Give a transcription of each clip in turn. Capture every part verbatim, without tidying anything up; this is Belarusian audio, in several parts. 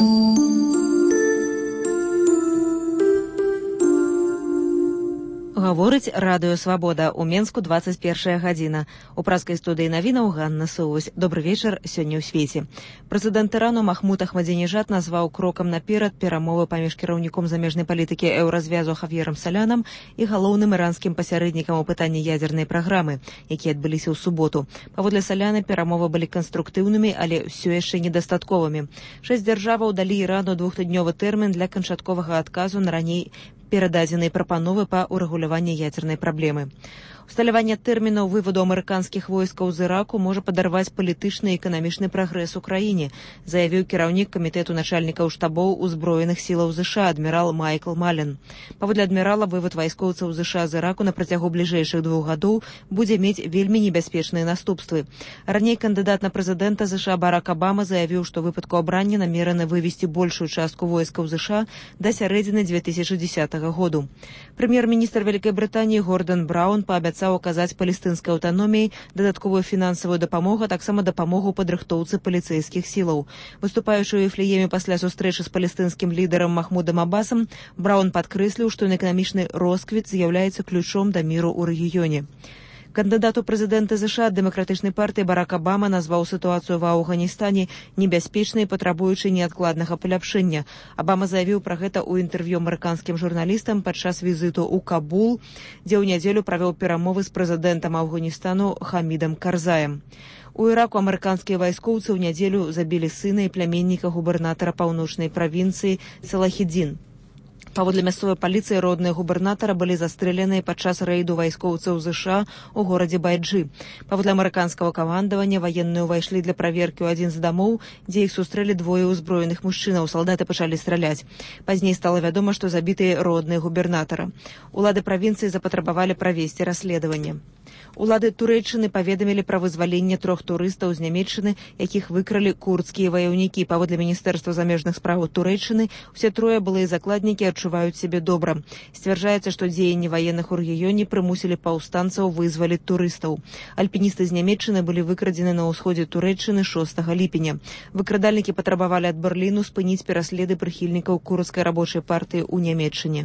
Гаворыць радыё «Свабода». У Менску двадцать першая гадзіна. У праскай студыі навінаў Ганна Соўвось. Добры вечар сёння ў свеце. Прэзідэнт Ірану Махмуд Ахмадзінежад назваў крокам наперад перамовы паміж кіраўніком замежнай палітыкі еўразвязу Хавьерам Салянам і галоўным іранскім пасярэднікам у пытанні ядзернай праграмы, якія адбыліся ў суботу. Паводле Саляна перамовы былі канструктыўнымі, але ўсё яшчэ недастатковымі. Шэсць дзяржаваў далі Ірану двухтыднёвы тэрмін для канчатковага адказу на раней перададзеныя прапановы па ўрэгуляванні ядзернай праблемы. Усталяванне тэрмінаў вываду амерыканскіх войскаў з Іраку можа падарваць палітычны і эканамічны прагрэс у краіне, заявіў кіраўнік камітэту начальнікаў штабоў узброеных сілаў ЗША адмірал Майкл Мален. Паводле адмірала, вывад вайскоўцаў ЗША з Іраку на працягу бліжэйшых двух гадоў будзе мець вельмі небяспечныя наступствы. Раней кандыдат на прэзідэнта ЗША Барак Абама заявіў, што ў выпадку абрання намераны вывесці большую частку войскаў ЗША да сярэдзіны две тысячы дзесятага году. Прэм'ер-міністр Вялікай Брытаніі Гордан Браўн паабяцаў аказаць палестынскай аўтаноміі дадатковую фінансавую дапамогу, а таксама дапамогу падрыхтоўцы паліцэйскіх сілаў. Выступаючы ў Іфлееме пасля сустрэчы з палестынскім лідарам Махмудам Аббасам, Браўн падкрэсліў, што эканамічны росквіт з'яўляецца ключом да міру ў рэгіёне. Кандыдат у прэзідэнты ЗША ад дэмакратычнай партыі Барак Абама назваў сітуацыю ва Афганістане небяспечнай, патрабуючай неадкладнага паляпшэння. Абама заявіў пра гэта ў інтэрв'ю амерыканскім журналістам падчас візіту ў Кабул, дзе ў нядзелю правёў перамовы з прэзідэнтам Афганістану Хамідам Карзаем. У Іраку амерыканскія вайскоўцы ў нядзелю забілі сына і пляменніка губернатара паўночнай правінцыі Салахіддзін. Паводле мясцовай паліцыі, родныя губернатара былі застрэленыя падчас рэйду вайскоўцаў ЗША ў горадзе Байджы. Паводле амерыканскага камандавання, ваенныя ўвайшлі для праверкі ў адзін з дамоў, дзе іх сустрэлі двое ўзброеных мужчынаў. Салдаты пачалі страляць. Пазней стала вядома, што забітыя родныя губернатара. Улады правінцыі запатрабавалі правесці расследаванне. Улады Турэччыны паведамілі пра вызваленне трох турыстаў з Нямецчыны, якіх выкралі курдскія ваяўнікі. Паводле Міністэрства замежных справаў Турэччыны, усе трое былыя закладнікі адчуваюць сябе добра. Сцвярджаецца, што дзеянні ваенных у рэгіёне прымусілі паўстанцаў вызваліць турыстаў. Альпіністы з Нямецчыны былі выкрадзены на ўсходзе Турэччыны шостага ліпеня. Выкрадальнікі патрабавалі ад Берліну спыніць пераследы прыхільнікаў курдскай рабочай партыі ў Нямецчыне.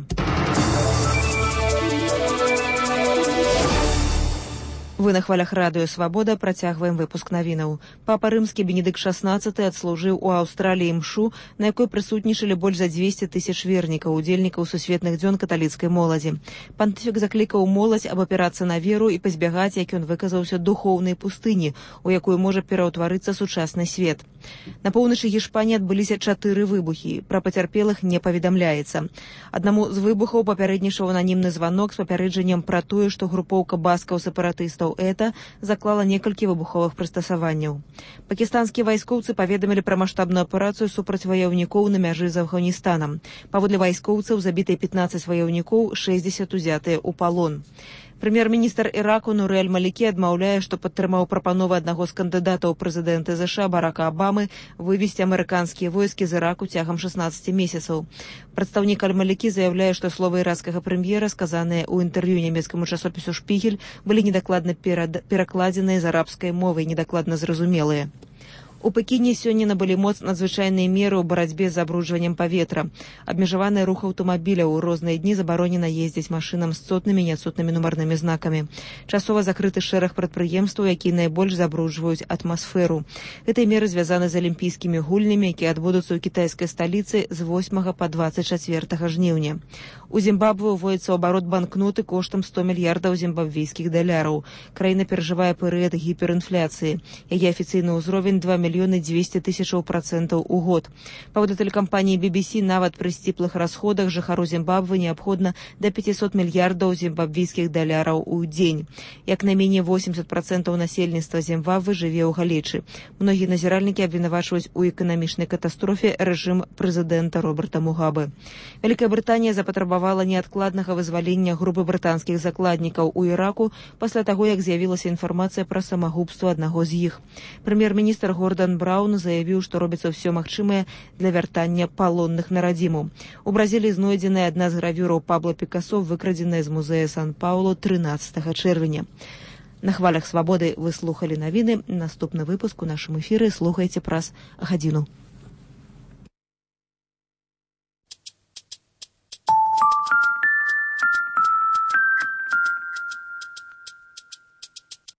Вы на хвалях радыё «Свабода», працягваем выпуск навінаў. Папа рымскі Бенедыкт шаснаццаты адслужыў у Аўстраліі імшу, на якой прысутнічалі больш за дзвесце тысяч вернікаў, удзельнікаў сусветных дзён каталіцкай моладзі. Пантыфік заклікаў моладзь абапірацца на веру і пазбягаць, як ён выказаўся, духоўнай пустыні, у якую можа пераўтварыцца сучасны свет. На поўначы Гішпаніі адбыліся чатыры выбухі. Пра пацярпелых не паведамляецца. Аднаму з выбухаў папярэднічаў ананімны званок з папярэджаннем пра тое, што групоўка баскаў-сепаратыстаў это заклала некалькі выбуховых прыстасаванняў. Пакістанскія вайскоўцы паведамілі пра маштабную аперацыю супраць ваяўнікоў на мяжы з Афганістанам. Паводле вайскоўцаў забітыя пятнаццаць ваяўнікоў, шэсцьдзесят узятыя ў палон. Прэм'ер-міністр Іраку Нуры аль-Малікі адмаўляе, што падтрымаў прапановы аднаго з кандыдатаў прэзідэнта ЗША Барака Абамы вывесці амерыканскія войскі з Іраку цягам шаснаццаці месяцаў. Прадстаўнік аль-Малікі заяўляе, што словы іракскага прэм'ера, сказаныя ў інтэрв'ю нямецкаму часопісу «Шпігель», былі недакладна перакладзеныя з арабскай мовы, недакладна зразумелыя. У Пекіне сёння набылі моц надзвычайныя меры ў барацьбе з забруджваннем паветра. Абмежаваны рух аўтамабіляў, у розныя дні забаронена ездзіць машынам з цотнымі і няцотнымі нумарнымі знакамі. Часова закрыты шэраг прадпрыемстваў, якія найбольш забруджваюць атмасферу. Гэтыя меры звязаны з алімпійскімі гульнямі, якія адбудуцца ў кітайскай сталіцы з восьмага па дваццаць чацвёртага жніўня. У Зімбабве ўводзіцца ў абарот банкноты коштам сто мільярдаў зімбабвійскіх даляраў. Краіна перажывае перыяд гіперінфляцыі. Яе афіцыйны ўзровень два мільёны дзвесце тысячаў працэнтаў у год. Паводле тэлекампаніі би би сі, нават пры сціплых расходах жыхару Зімбабве неабходна да пяцісот мільярдаў зімбабвійскіх даляраў у дзень. Як найменей восемьдесят працэнтаў насельніцтва Зімбабве жыве ў галечы. Многія назіральнікі абвінавачваюць у эканамічнай катастрофе рэжым прэзідэнта Роберта Мугабе. Вялікая Брытанія запатрабавала неадкладнага вызвалення групы брытанскіх закладнікаў у Іраку пасля таго, як з'явілася інфармацыя пра самагубства аднаго з іх. Прэм'ер-міністр Гордан Браўн заявіў, што робіцца ўсё магчымае для вяртання палонных на радзіму. У Бразіліі знойдзеная адна з гравюраў Пабло Пікасо, выкрадзеная з музея Сан-Паўло трынаццатага чэрвеня. На хвалях «Свабоды» вы слухалі навіны. Наступны выпуск у нашым эфіры слухайце праз гадзіну.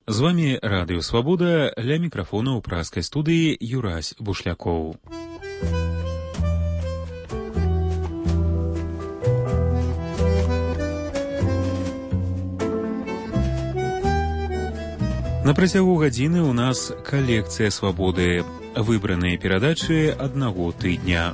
З вами Радыё Свабода, ля мікрафона ў пражскай студыі Юрась Бушлякоў. На працягу гадзіны ў нас калекцыя свабоды, выбраныя перадачы аднаго тыдня.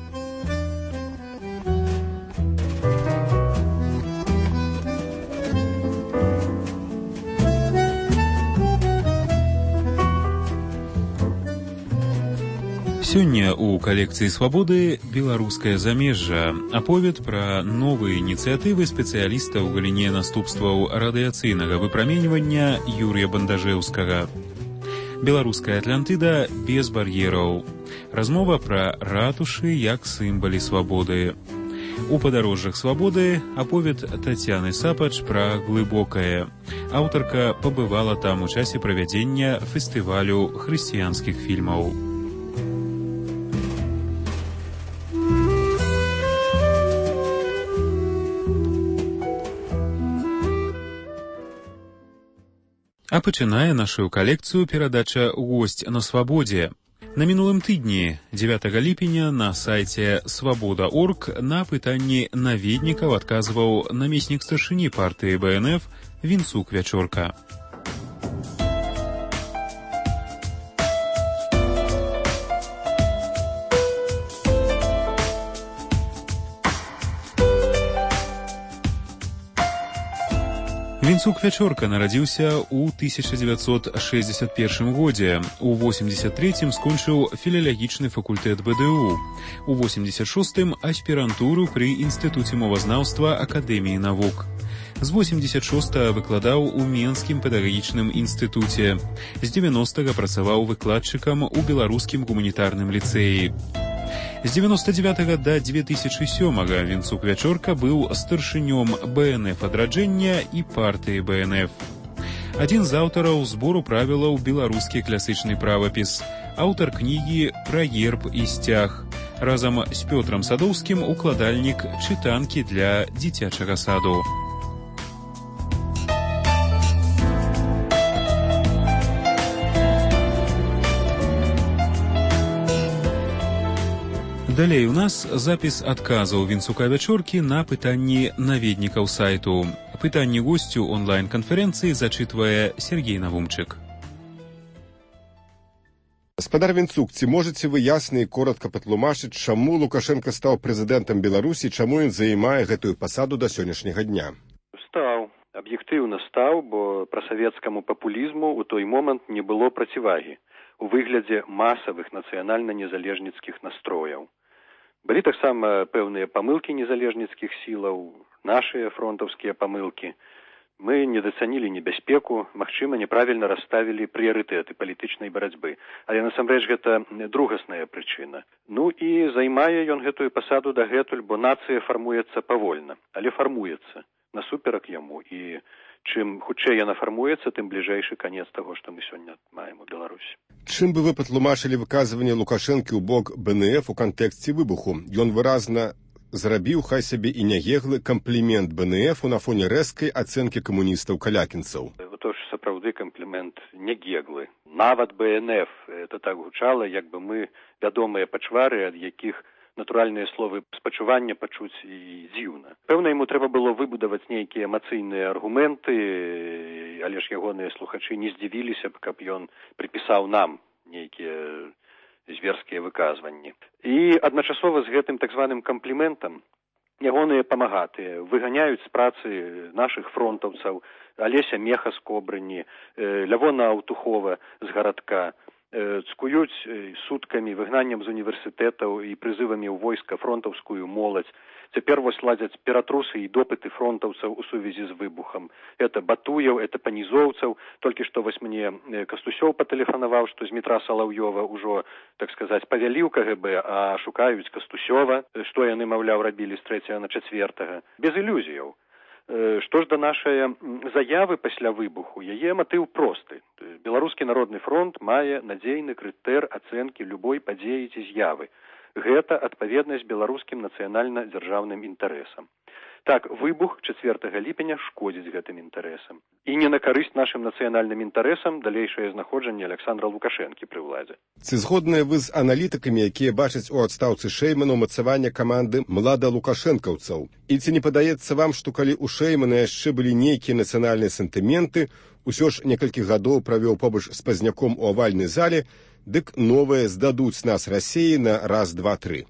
Сёння ў калекцыі свабоды беларускае замежжа, аповед пра новыя ініцыятывы спецыяліста ў галіне наступстваў радыяцыйнага выпраменьвання Юрыя Бандажэўскага. Беларуская Атлантыда без бар'ераў. Размова пра ратушы як сімвалі свабоды. У падарожжах свабоды аповед Тацяны Сапач пра глыбокае. Аўтарка пабывала там у часе правядзення фестывалю хрысціянскіх фільмаў. А пачынае нашу калекцыю перадача «Госць на свабодзе». На мінулым тыдні, дзевятага ліпеня, на сайце свабода точка орг на пытанні наведнікаў адказваў намеснік старшыні партыі бэ эн эф Вінцук Вячорка. Вінцук Вячорка нарадзіўся ў тысяча дзевяцьсот шэсцьдзесят першым годзе. У восемьдесят третьем скончыў філалагічны факультэт бэ дэ у. У восемьдесят шостым аспірантуру пры Інстытуце мовазнаўства Акадэміі навук. З восемьдесят шостага выкладаў у Менскім педагагічным інстытуце. З дзевяностага працаваў выкладчыкам у Беларускім гуманітарным ліцэі. З дзевяносто девятага да две тысячи сёмага Вінцук Вячорка быў старшынём бэ эн эф адраджэння і партыі бэ эн эф. Адзін з аўтараў збору правілаў беларускі класычны правапіс, аўтар кнігі пра герб і сцяг. Разам з Пётрам Садоўскім укладальнік чытанкі для дзіцячага саду. Далей у нас запіс адказаў Вінцука Вячоркі на пытанні наведнікаў сайту. Пытанні госцю онлайн-канферэнцыі зачытвае Сергей Навумчык. Гаспадар Вінцук, ці можаце вы ясна і коротка патлумачыць, чаму Лукашенко стаў прэзідэнтам Беларусі, чаму ён займае гэтую пасаду да сённяшняга дня? Стаў. Аб'ектыўна стаў, бо прасавецкаму папулізму ў той момант не было процівагі у выглядзе масавых нацыянальна-незалежніцкіх настрояў. Былі таксама пэўныя памылкі незалежніцкіх сілаў, нашыя фронтаўскія памылкі. Мы недацанілі небяспеку, магчыма, няправільна расставілі прыярытэты палітычнай барацьбы. Але насамрэч гэта другасная прычына. Ну і займае ён гэтую пасаду дагэтуль, бо нацыя фармуецца павольна, але фармуецца насуперак яму. І чым хутчэй яна фармуецца, тым бліжэйшы канец таго, што мы сёння маем у Беларусі. Чым бы вы патлумачылі выказванне Лукашэнкі ў бок бэ эн эф у кантэксце выбуху? Ён выразна зрабіў, хай сябе і нягеглы, камплімент бэ эн эфу на фоне рэзкай ацэнкі камуністаў-калякінцаў. Тож сапраўды камплімент нягеглы. Нават бэ эн эф, это так гучала, як бы мы вядомыя пачвары, ад якіх натуральныя словы спачування пачуць і дзіўна. Пэўна, яму трэба было выбудаваць нейкія эмацыйныя аргументы, але ж ягоныя слухачы не здзівіліся б, каб ён прыпісаў нам нейкія зверскія выказванні. І адначасова з гэтым так званым кампліментам ягоныя памагатыя выганяюць з працы нашых фронтаўцаў, Алеся Меха з Кобрыні, Лявона Аўтухова з гарадка, цкуюць суткамі, выгнаннем з універсітэтаў і прызывамі ў войска фронтаўскую моладзь. Цяпер вось ладзяць ператрусы і допыты фронтаўцаў у сувязі з выбухам. Это Батуяў, это Панізоўцаў. Толькі што вось мне Кастусёў патэлефанаваў, што з метра Салаўёва ўжо, так сказаць, павялі ў ка гэ бэ, а шукаюць Кастусёва, што яны, маўляў, рабілі з трэцяга на чацвертага. Без ілюзіяў. Што ж да нашай заявы пасля выбуху, яе матыў просты. Беларускі народны фронт мае надзейны крытэр ацэнкі любой падзеі ці з'явы. Гэта адпаведнасць беларускім нацыянальна-дзяржаўным інтарэсам. Так, выбух чацвёртага ліпеня шкодзіць гэтым інтарэсам. І не на карысць нашым нацыянальным інтарэсам далейшае знаходжанне Александра Лукашэнкі пры ўладзе. Ці згодныя вы з аналітыкамі, якія бачаць у адстаўцы Шэймана ўмацаванне каманды млада-лукашэнкаўцаў? І ці не падаецца вам, што калі ў Шэймана яшчэ былі нейкія нацыянальныя сентыменты, усё ж некалькі гадоў правёў побач з Пазняком у авальнай зале, дык новыя здадуць нас Расіі на раз, два, тры.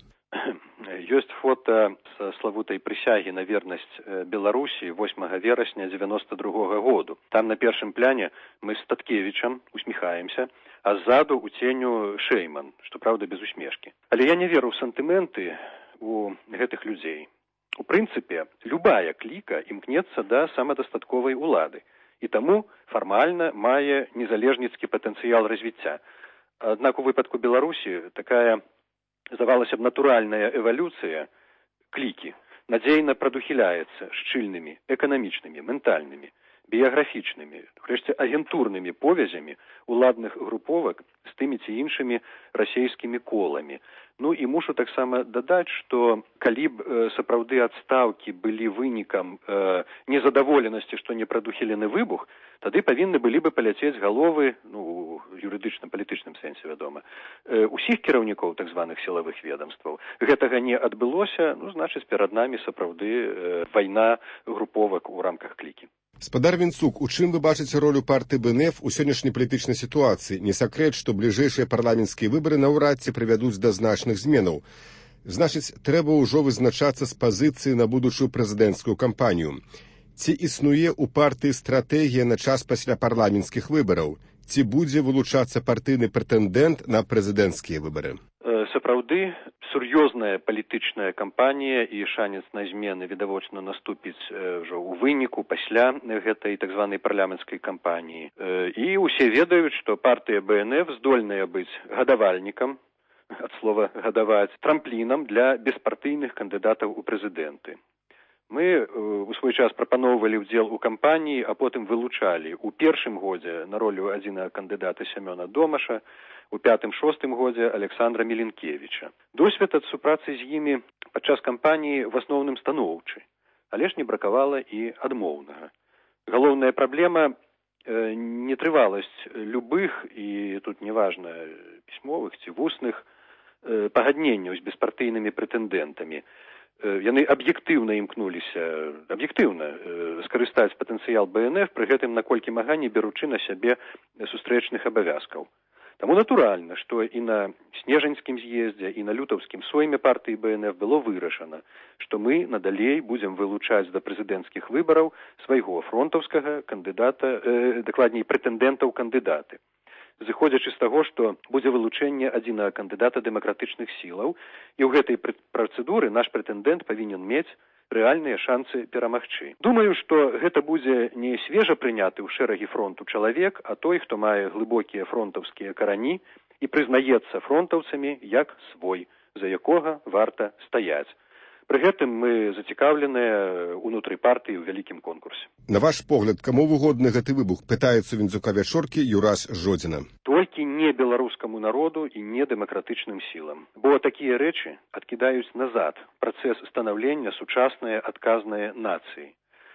Ёсць фота з славутай прысягі на вернасць Беларусі восьмага верасня дзевяноста другога году. Там на першым пляне мы з Таткевічам усміхаемся, а ззаду у ценю Шэйман, што праўда без усмешкі. Але я не веру ў сантыменты у гэтых людзей. У прынцыпе, любая кліка імкнецца да самадастатковай улады, і таму фармальна мае незалежніцкі патэнцыял развіцця. Аднак у выпадку Беларусі такая, здавалася б, натуральная эвалюцыя клікі надзейна прадухіляецца шчыльнымі эканамічнымі, ментальнымі, біяграфічнымі, урэшце агентурнымі повязямі уладных груповак з тымі ці іншымі расейскімі коламі. Ну і мушу таксама дадаць, што калі б э, сапраўды адстаўкі былі вынікам э, незадаволенасці, што не прадухілены выбух, тады павінны былі бы паляцець галовы, ну, юрыдычна-палітычным сэнсе, вядома, э, усіх кіраўнікоў так званых сілавых ведомстваў. Гэтага не адбылося, ну, значыць, перад намі сапраўды э, вайна груповак у рамках клікі. Спадар Вінцук, у чым вы бачыце ролю партыі БНФ у сённяшняй палітычнай сітуацыі? Не сакрэт, што бліжэйшыя парламенцкія выбары наўрад ці прывядуць да значных зменаў. Значыць, трэба ўжо вызначацца з пазіцыі на будучую прэзідэнцкую кампанію. Ці існуе ў партыі стратэгія на час пасля парламенцкіх выбараў? Ці будзе вылучацца партыйны прэтэндэнт на прэзідэнцкія выбары? Сапраўды, сур'ёзная палітычная кампанія і шанец на змены відавочна наступіць ўжо ў выніку пасля гэтай так званай парламенцкай кампаніі. І ўсе ведаюць, што партыя БНФ здольная быць гадавальнікам, ад слова гадаваць, трамплінам для беспартыйных кандыдатаў у прэзідэнты. Мы у свой час прапаноўвалі ўдзел у кампаніі, а потым вылучалі у першым годзе на ролю адзінага кандыдата Сямёна Домаша, у пятым-шостым годзе Александра Міленкевіча. Досвед ад супрацы з імі падчас кампаніі в асноўным станоўчы, але ж не бракавала і адмоўнага. Галоўная праблема э, нетрываласць любых, і тут неважна пісьмовых ці вусных, э, пагадненняў з беспартыйнымі прэтэндэнтамі. Яны аб'ектыўна імкнуліся, аб'ектыўна э, скарыстаць патэнцыял БНФ, пры гэтым наколькі мага не беручы на сябе сустрэчных абавязкаў. Таму натуральна, што і на снежаньскім з'ездзе, і на лютаўскім сойме партыі БНФ было вырашана, што мы надалей будзем вылучаць да прэзідэнцкіх выбараў свайго фронтаўскага кандыдата, э, дакладней прэтэндэнта ў кандыдаты. Зыходзячы з таго, што будзе вылучэнне адзінага кандыдата дэмакратычных сілаў, і ў гэтай працэдуры наш прэтэндэнт павінен мець рэальныя шанцы перамагчы. Думаю, што гэта будзе не свежа прыняты ў шэрагі фронту чалавек, а той, хто мае глыбокія фронтаўскія карані і прызнаецца фронтаўцамі як свой, за якога варта стаяць. Пры гэтым мы зацікаўленыя ўнутры партыі ў вялікім конкурсе. На ваш погляд, каму выгодны гэты выбух, пытаецца Вінцука-Вячоркі Юрас Жодзіна. Толькі не беларускаму народу і не дэмакратычным сілам. Бо такія рэчы адкідаюць назад працэс станаўлення сучаснай адказнай нацыі,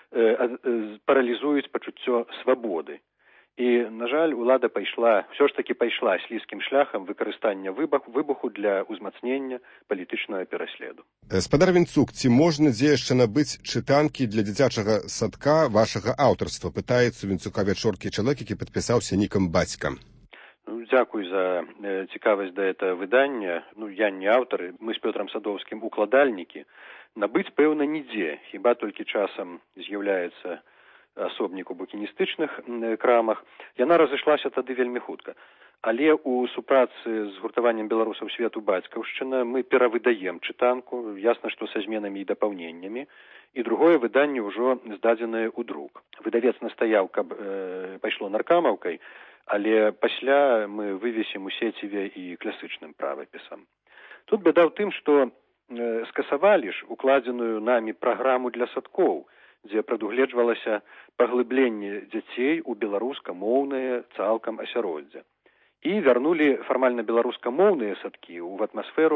э, паралізуюць пачуццё свабоды. І, на жаль, улада пайшла, ўсё ж такі пайшла слізкім шляхам выкарыстання выбуху для ўзмацнення палітычнага пераследу. Спадар Вінцук, ці можна дзе яшчэ набыць чытанкі для дзіцячага садка вашага аўтарства? Пытаецца Вінцука-Вячоркі чалавек, які падпісаўся нікам бацька. Ну, дзякуй за э, цікавасць да этого выдання. Ну, я не аўтар, мы з Пётрам Садоўскім укладальнікі. Набыць, пэўна, нідзе, хіба толькі часам з'яўляецца асобнік у букіністычных крамах. Яна разышлася тады вельмі хутка. Але ў супрацы з гуртаваннем беларусаў свету бацькаўшчына мы перавыдаем чытанку, ясна, што са зменамі і дапаўненнямі, і другое выданне ўжо здадзенае ў друк. Выдавец настаяў, каб э, пайшло наркамаўкай, але пасля мы вывесім у сеціве і класычным правапісам. Тут бяда ў тым, што э, скасавалі ж укладзеную намі праграму для садкоў, дзе прадугледжвалася паглыбленне дзяцей у беларускамоўнае цалкам асяроддзе. І вярнулі фармальна беларускамоўныя садкі ў атмасферу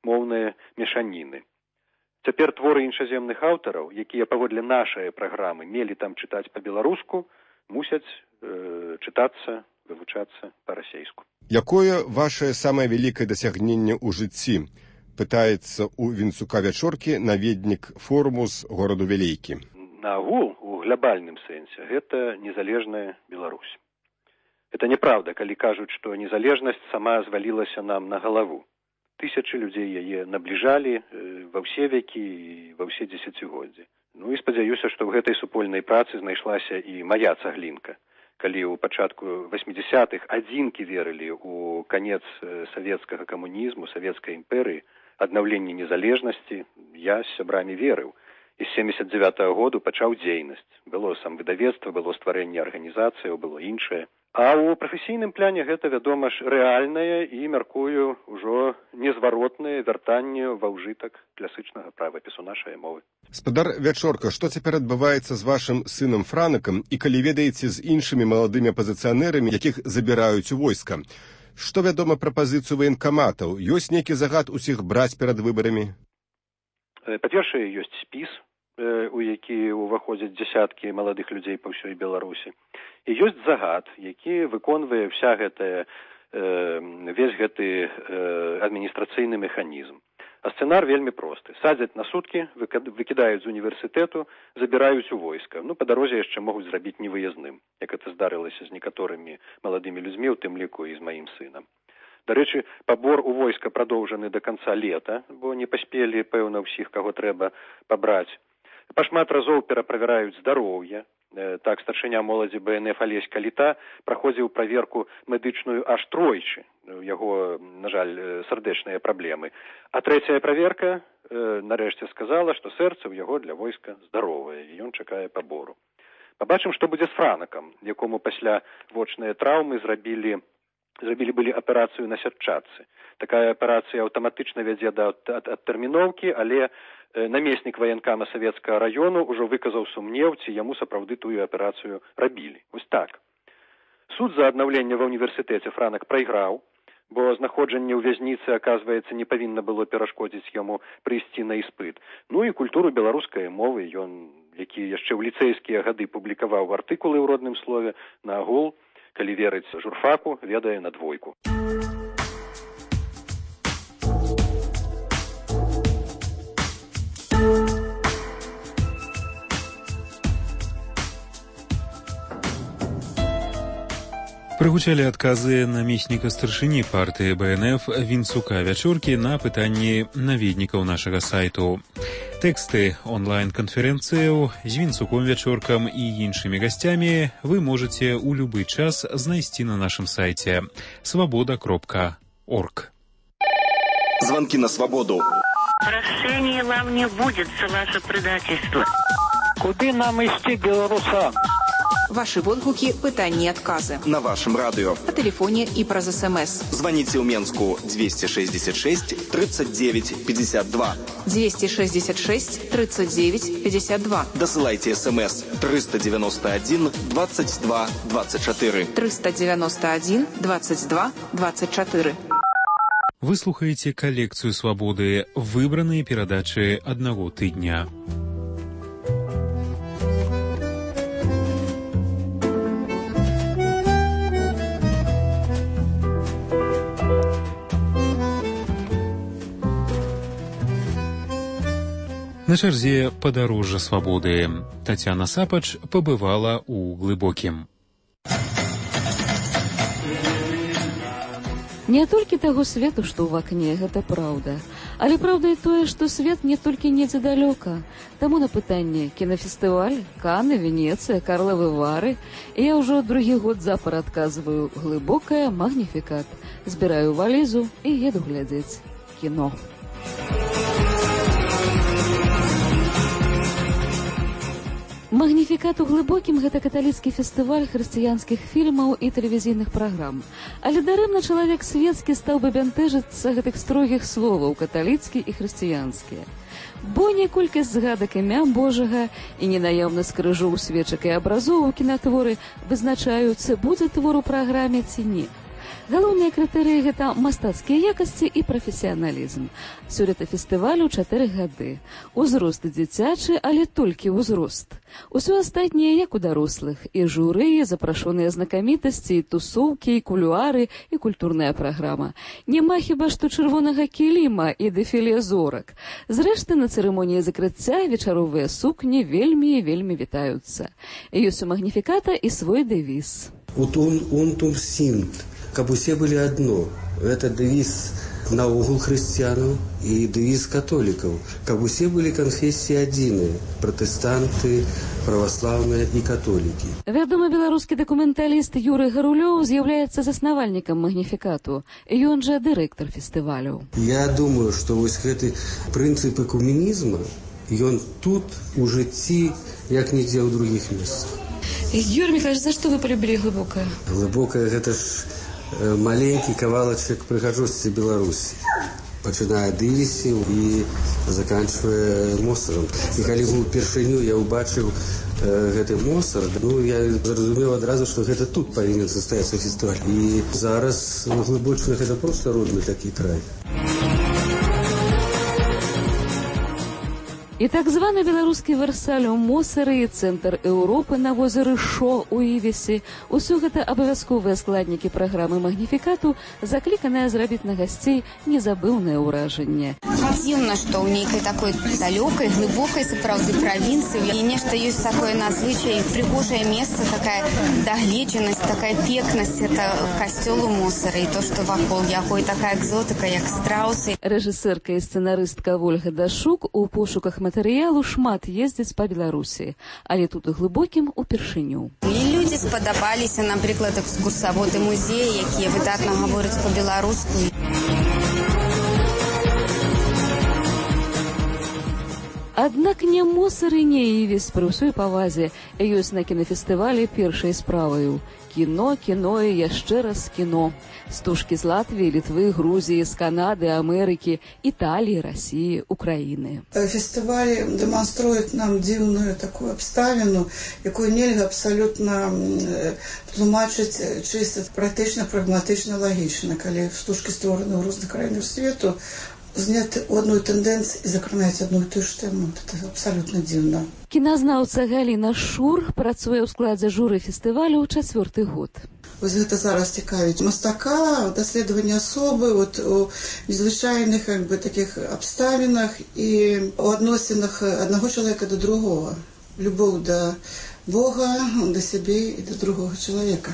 моўныя мешаніны. Цяпер творы іншаземных аўтараў, якія паводле нашай праграмы мелі там чытаць па-беларуску, мусяць э, чытацца, вывучацца па-расейску. Якое вашае самае вялікае дасягненне ў жыцці? Пытаецца у Вінцука-Вячоркі наведнік форуму з гораду Вялейкі. Нагул, у глобальным сэнсе, гэта незалежная Беларусь. Это неправда, калі кажуць, што незалежнасць сама звалілася нам на галаву. Тысячы людзей яе набліжалі э, ва ўсе векі і ва ўсе дзесяцігоддзі. Ну і спадзяюся, што ў гэтай супольнай працы знайшлася і мая цаглінка. Калі ў пачатку васьмідзясятых адзінкі верылі ў канец савецкага камунізму, савецкай імперыі, аднаўленне незалежнасці, я з сябрамі верыў. І з семдзесят дзевятага году пачаў дзейнасць. Было самвыдавецтва, было стварэнне арганізацыяў, было іншае. А ў прафесійным пляне гэта, вядома ж, рэальнае і, мяркую, ужо незваротнае вяртанне ва ўжытак класычнага правапісу нашай мовы. Спадар Вячорка, што цяпер адбываецца з вашым сынам Франакам і калі ведаеце з іншымі маладымі апазіцыянерамі, якіх забіраюць у войска? Што вядома пра пазіцыю ваенкаматаў? Ёсць нейкі загад усіх браць перад выбарамі? Па-першае, ёсць спіс, у які ўваходзяць дзясяткі маладых людзей па ўсёй Беларусі. І ёсць загад, які выконвае вся гэтая, весь гэты адміністрацыйны механізм. А сцэнар вельмі просты. Садзяць на суткі, выкідаюць з універсітэту, забіраюць у войска. Ну, па дарозе яшчэ могуць зрабіць невыязным, як это здарылася з некаторымі маладымі людзьмі, у тым ліку і з маім сынам. Дарэчы, пабор у войска прадоўжаны да канца лета, бо не паспелі, пэўна, ўсіх, каго трэба пабраць. Пашмат разоў пераправяраюць здароўе. Так, старшыня моладзі Бэ Эн Эф Алесь Каліта праходзіў праверку медычную аж тройчы. У яго, на жаль, сардэчныя праблемы. А трэцяя праверка нарэшце сказала, што сэрца ў яго для войска здаровае, і ён чакае пабору. Пабачым, што будзе з Франакам, якому пасля вочныя траўмы зрабілі зрабілі былі аперацыю на сятчатцы. Такая аперацыя аўтаматычна вядзе да адтэрміноўкі, але намеснік ваенкама савецкага раёну ўжо выказаў сумнеў, ці яму сапраўды тую аперацыю рабілі. Вось так. Суд за аднаўленне ва ўніверсітэце Франак прайграў, бо знаходжанне ў вязніцы, аказваецца, не павінна было перашкодзіць яму прыйсці на іспыт. Ну і культуру беларускай мовы ён, які яшчэ ў ліцэйскія гады публікаваў артыкулы ў родным слове, на агул, калі верыць журфаку, ведае на двойку. Прагучалі адказы намесніка старшыні партыі Бэ Эн Эф Вінцука-Вячоркі на пытанні наведнікаў нашага сайту. Тэксты онлайн-канферэнцыяў з Вінцуком-Вячоркам і іншымі гасцямі вы можаце ў любы час знайсці на нашым сайце свабода кропка орг. Звонки на свободу. Прощения вам не будет за ваше предательство. Куды нам ісці, беларусам? Ваши водгуки, пытанні і адказы. На вашем радио. По телефоне и праз СМС. Звоните у Менску двести шестьдесят шесть тридцать девять пятьдесят два. двести шестьдесят шесть тридцать девять пятьдесят два. Досылайте СМС триста девяносто один двадцать два двадцать четыре. триста девяносто один двадцать два двадцать четыре. Вы слухаеце калекцыю свабоды, выбраныя перадачы аднаго тыдня. На чарзе падарожжа свабоды. Тацяна Сапач пабывала ў Глыбокім. Не толькі таго свету, што ў вакне, гэта праўда. Але праўда і тое, што свет не толькі недзе далёка. Таму на пытанне кінафестываль, Каны, Венецыя, Карлавы Вары я ўжо другі год запар адказваю глыбокая магніфікат. Збіраю валізу і еду глядзець кіно. Магніфікат у Глыбокім – гэта каталіцкі фестываль хрысціянскіх фільмаў і тэлевізійных праграм. Але дарэмна чалавек светскі стаў бы бянтэжыцца гэтых строгіх словаў каталіцкі і хрысціянскія. Бо неколькі згадак імя Божага і ненаяўнасць крыжоў, свечак і абразоў у кінатворы вызначаюцца, будзе твор у праграме ці не. Галоўныя крытэрыі гэта мастацкія якасці і прафесіяналізм. Сёлета фестывалю чатыры гады. Узрост дзіцячы, але толькі ўзрост. Усё астатняе як у дарослых. І журы, запрашоныя знакамітасці, і тусоўкі, і кулуары, і культурная праграма. Няма хіба што чырвонага кіліма і дэфіле зорак. Зрэшты, на цырымоніі закрыцця вечаровыя сукні вельмі і вельмі вітаюцца. Ёсць у магніфіката і свой дэвіз. «Утун унтум синт», каб усе былі адно. Это дэвіз наогул хрысціянаў і дэвіз католікаў. Каб усе былі канфесіі адзіныя, пратэстанты, праваслаўныя і католікі. Вядомы беларускі дакументаліст Юрый Гарулёў з'яўляецца заснавальнікам магніфікату. Ён жа дырэктар фестывалю. Я думаю, што вось гэты прынцып экуменізма, ён тут у жыцці, як нідзе ў другіх месцах. Юрий Михайлович, за что вы полюбили глубокое? Глубокое – это ж маленький кавалочек прыгажосці Беларусі. Пачынае ад ірысів і заканчвае мосарам. І калі быў упершыню я ўбачыў э, гэты мосар, ну, я зразумеў адразу, што гэта тут павінен састаяцца фестываль. І зараз на Глыбочных гэта проста родны такі край. І так званы беларускі Версаль у Мосары і цэнтр Еўропы на возеры Шо у Івесі. Усё гэта абавязковыя складнікі праграмы магніфікату, закліканыя зрабіць на гасцей незабыўнае ўражанне. Дзіўна, што ў нейкай такой далёкай, глыбокай сапраўды правінцыі і нешта ёсць такое надзвычай прыгожае месца, такая дагледжанасць, такая пекнасць, это касцёл у Мосары і то, што вакол яго, і такая экзотыка, як страусы. Рэжысэрка і сцэнарыстка Вольга Дашук у пошуках матэрыялу шмат ездзіць па Беларусі, але тут у глыбокім упершыню. І людзі спадабаліся, напрыклад, экскурсаводы музеі, якія выдатна гавораць па-беларуску. Аднак не Мосары, не Івес, пры ўсёй павазе, ёсць на кінафестывалі першай справаю. Кіно, кіно і яшчэ раз кіно. Стужкі з Латвіі, Літвы, Грузіі, з Канады, Амерыкі, Італіі, Расіі, Украіны. Фестываль дэманструе нам дзіўную такую абставіну, якую нельга абсалютна тлумачыць чыста практычна, прагматычна, лагічна. Калі стужкі створаны ў розных краінах свету, зняты ў адной тэндэнцыі і закранаюць адну і тую ж тэму. Гэта абсалютна дзіўна. Кіназнаўца Галіна Шур працуе ў складзе журы фестывалю ў чацвёрты год. Вось гэта зараз цікавіць мастака, даследаванне асобы вот, у незвычайных як бы, такіх абставінах і у адносінах аднаго чалавека да другога. Любоў да Бога, да сябе і да другога чалавека.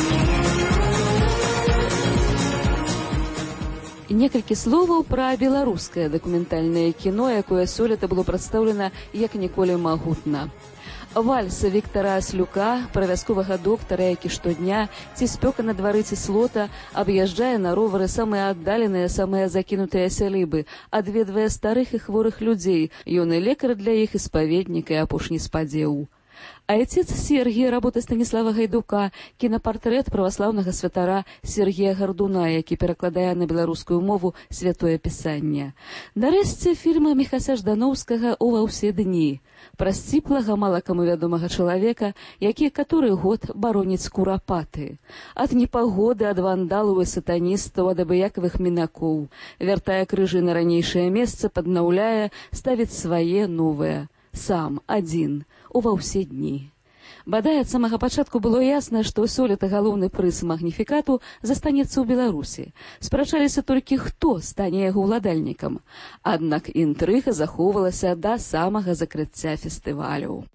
Некалькі словаў пра беларускае дакументальнае кіно, якое сёлета было прадстаўлена як ніколі магутна. Вальс Віктара Аслюка, пра вясковага доктара, які штодня, ці спёка на двары, ці слота, аб'язджае на ровары самыя аддаленыя, самыя закінутыя сялібы, адведвае старых і хворых людзей, ён і лекар для іх, і спаведнік, і апошні спадзеў. Айцец Сергія, работа Станіслава Гайдука, кінапартрэт праваслаўнага святара Сергія Гардуна, які перакладае на беларускую мову святое пісанне. Нарэшце фільмы Міхася Ждановскага «Ува ўсе дні», пра сціплага, малакаму вядомага чалавека, які каторы год бароніць курапаты. Ад непагоды, ад вандалаў і сатаністаў, ад абыякавых мінакоў. Вяртае крыжы на ранейшае месца, паднаўляе, ставіць свае новыя. Сам, адзін, ува ўсе дні. Бадай, ад самага пачатку было ясна, што сёлета галоўны прыз магніфікату застанецца ў Беларусі. Спрачаліся толькі, хто стане яго ўладальнікам. Аднак інтрыга захоўвалася да самага закрыцця фестывалю.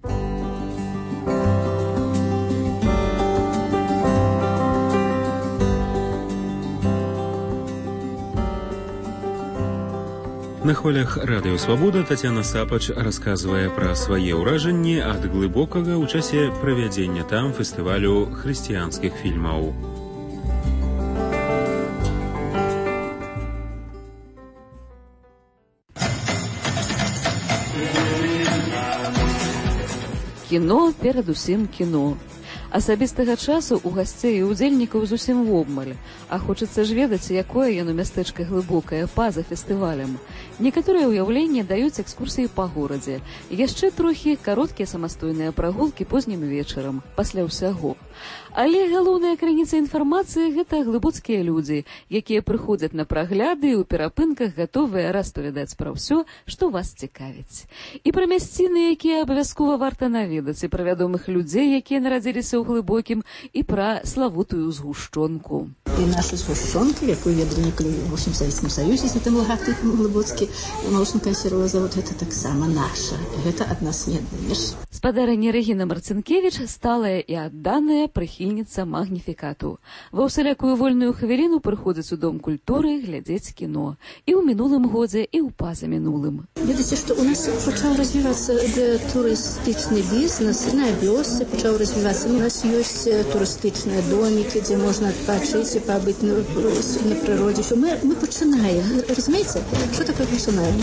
На хвалях радыё «Свабода» Тацяна Сапач расказвае пра свае ўражанні ад глыбокага ў часе правядзення там фестывалю хрысціянскіх фільмаў. Кіно, перадусім кіно. Асабістага часу у гасцей і удзельнікаў зусім вобмаль, а хочацца ж ведаць, якое яно мястэчка глыбокае па-за фестывалем. Некаторыя ўяўленні даюць экскурсіі па горадзе, яшчэ трохі кароткія самастойныя прагулкі познім вечарам, пасля ўсяго. Але галоўная крыніца інфармацыі – гэта глыбоцкія людзі, якія прыходзяць на прагляды і ў перапынках гатовыя распавядаць пра ўсё, што вас цікавіць. І пра мясціны, якія абавязкова варта наведаць, і пра вядомых людзей, якія нарадзіліся ў глыбокім, і пра славутую згушчонку. І нашу згушчонку, якую ведалі в общем Савецкім Саюзе, з гэтым лагатыпам глыбоцкі, молочна-кансервовый завод, гэта таксама наша. Гэта ад нас не аддымеш. Спадарыня Рэгіна Марцінкевіч сталая і адданая прыхільніца магніфікату. Ва ўсялякую вольную хвіліну прыходзіць у Дом культуры глядзець кіно. І ў мінулым годзе, і ў пазамінулым. Ведаеце, што у нас пачаў развівацца турыстычны бізнес на вёсцы, пачаў развівацца. У нас ёсць турыстычныя домікі, дзе можна адпачыць і пабыць на, на прыродзе. Мы, мы пачынаем, разумееце, што такое пачынаем?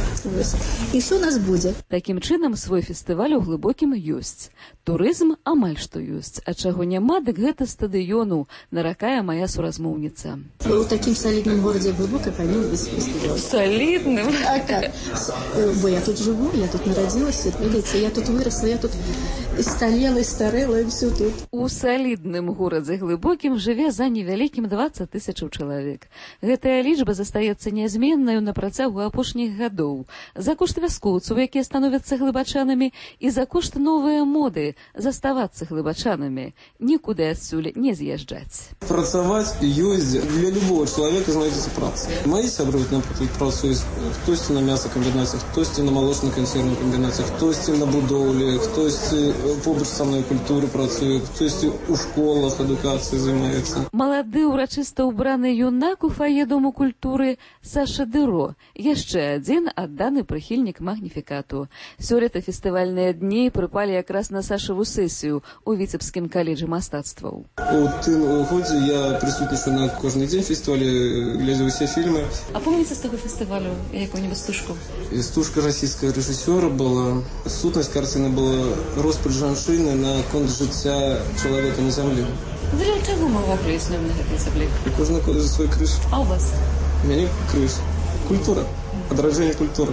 І ўсё у нас будзе. Такім чынам, свой фестываль у глыбокім ёсць. Турызм амаль што ёсць, а чаго няма, дык гэта стадыёну, наракае мая суразмоўніца. У такім салідным горадзе глыбока павінен быць фестываль. Салідным? А как? Бо я тут жыву, я тут нарадзілася, видите, я тут вырасла, я тут сталела, старэла, і все тут. У салідным горадзе глыбокім жыве за невялікім дваццаць тысячаў чалавек. Гэтая лічба застаецца нязменнаю на працягу апошніх гадоў. За кошт вяскоўцаў, якія становяцца глыбачанамі, і за кошт новыя моды заставацца глыбачанамі, нікуды адсюль не з'язджаць. Працаваць ёсць для любого чалавека знайдзецца праца. Маі сябры, напрыклад, працуюць хтосьці на мясакамбінаце, хтосьці на малочна-кансервным камбінаце, хтосьці на будоўлі, хтосьці побач са мной культуры працуе, хтосьці ў школах адукацыі займаецца. Малады ўрачыста ўбраны юнак у фае Дому культуры Саша Дыро, яшчэ адзін адданы прыхільнік магніфікату. Сёлета фестывальныя дні прыпалі якраз на Сашаву сесію ў Віцебскім каледжы мастацтваў. У тым годзе я прысутнічаю на кожны дзень фестывале, глядзю ўсе фільмы. А помніце з таго фестывалю якую-нибудь стужку? Стужка расійскага рэжысёра была. Сутнасць карціны была роспач жанчыны на конт жыцця чалавека на зямлі. Для чаго мы ўвогуле існуем на гэтай зямлі? Кожны кожны за свой крыж. А ў вас? У мяне крыж. Культура. Адраджэнне культуры.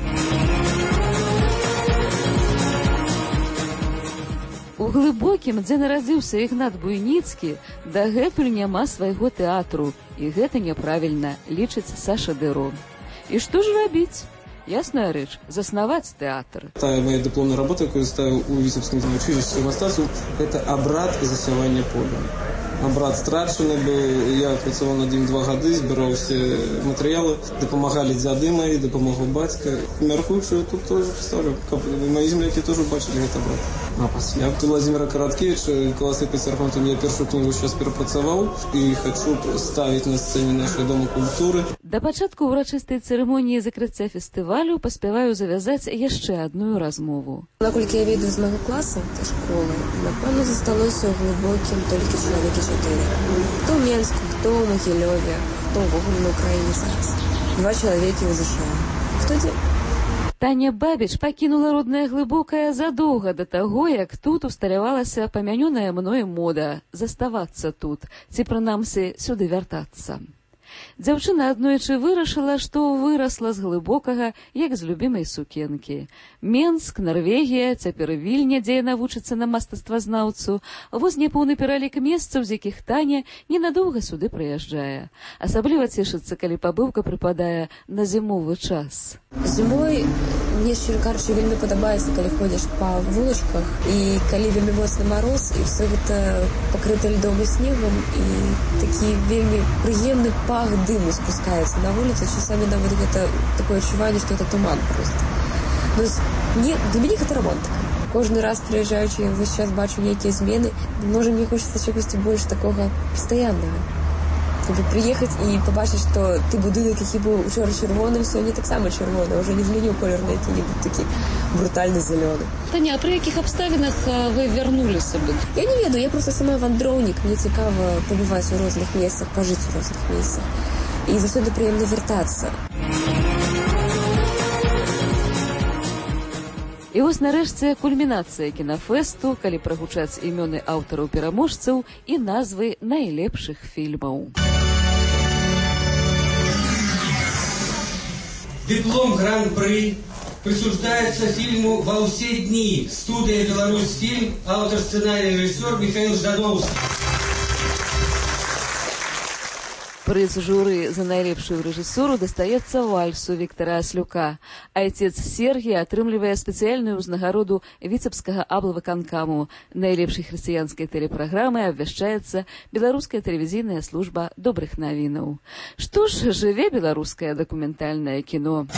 У глыбокім, дзе нарадзіўся Ігнат Буйніцкі, дагэтуль няма свайго тэатру, і гэта няправільна, лічыць Саша Дыро. І што ж рабіць? Ясная рэч, заснаваць тэатр. Тая моя дыпломная работа, якую ставіў у Віцебскім училішчы мастацтваў, гэта абрад засявання поля. Абрад страчаны быў, я працаваў над ім два гады, збіраў усе матэрыялы, дапамагалі дзяды маі, дапамагаў бацька. Мяркую, што я тут тоже паставлю, каб мои землякі тоже бачылі гэты абрад. А пасля Владимира Караткевича, классы Пецерфонтом, я першую книгу сейчас перапрацаваў і хочу ставіць на сцэне нашай Дома культуры. Да пачатку ўрачыстай цырымоніі закрыцця фестывалю паспяваю завязаць яшчэ адную размову. Наколькі я ведаю з майго класа, та школы, напэўна, засталося ў глыбокім толькі чалавекі чатыры. Хто ў Менску, хто ў Магілёве, хто ўвогуле на Украіне зараз. Два чалавекі ў ЗША. Хто дзе? Таня Бабіч пакінула роднае глыбокае задоўга да таго, як тут усталявалася памянёная мною мода заставацца тут, ці прынамсі сюды вяртацца. Дзяўчына аднойчы вырашыла, што вырасла з глыбокага, як з любімай сукенкі. Менск, Нарвегія, цяпер Вільня, дзе яна вучыцца на мастацтвазнаўцу. Воз няпоўны пералік месцаў, з якіх Таня ненадоўга сюды прыязджае. Асабліва цешыцца, калі пабыўка прыпадае на зімовы час. Зімой мне, шчыра кажучы, вельмі падабаецца, калі ходзіш па вулачках, і калі вельмі моцны мароз, і все гэта пакрыта льдом і снегам, і такі вельмі прыемны пах дыму спускаецца на вуліцу, часамі нават гэта такое адчуванне, што гэта туман проста. Ну, не, для мяне гэта романтыка. Кожны раз прыязджаючы, я вось час бачу нейкія змены, можа, мне хочацца чагосьці больш такога пастаяннага. Каб прыехаць і пабачыць, што ты будынак, які быў учора чырвоным, сёння таксама чырвоны, ўжо не змяніў колер на які-небудзь такі брутальны зялёны. Таня, а пры якіх абставінах вы вярнуліся бы? Я не ведаю, я проста сама вандроўнік, мне цікава пабываць у розных месцах, пажыць у розных месцах. І заўсёды прыемна вяртацца. І вось нарэшце кульмінацыя кінафэсту, калі прагучаць імёны аўтараў-пераможцаў і назвы найлепшых фільмаў. Диплом Гран-при присуждается фильму «Во все дни». Студия «Беларусьфильм», автор сценария, режиссер Михаил Ждановский. Прыз журы за найлепшую рэжысуру дастаецца вальсу Віктара Аслюка. Айцец Сергій атрымлівае спецыяльную ўзнагароду віцебскага аблвыканкаму. Найлепшай хрысціянскай тэлепраграмай абвяшчаецца беларуская тэлевізійная служба добрых навінаў. Што ж, жыве беларускае дакументальнае кіно.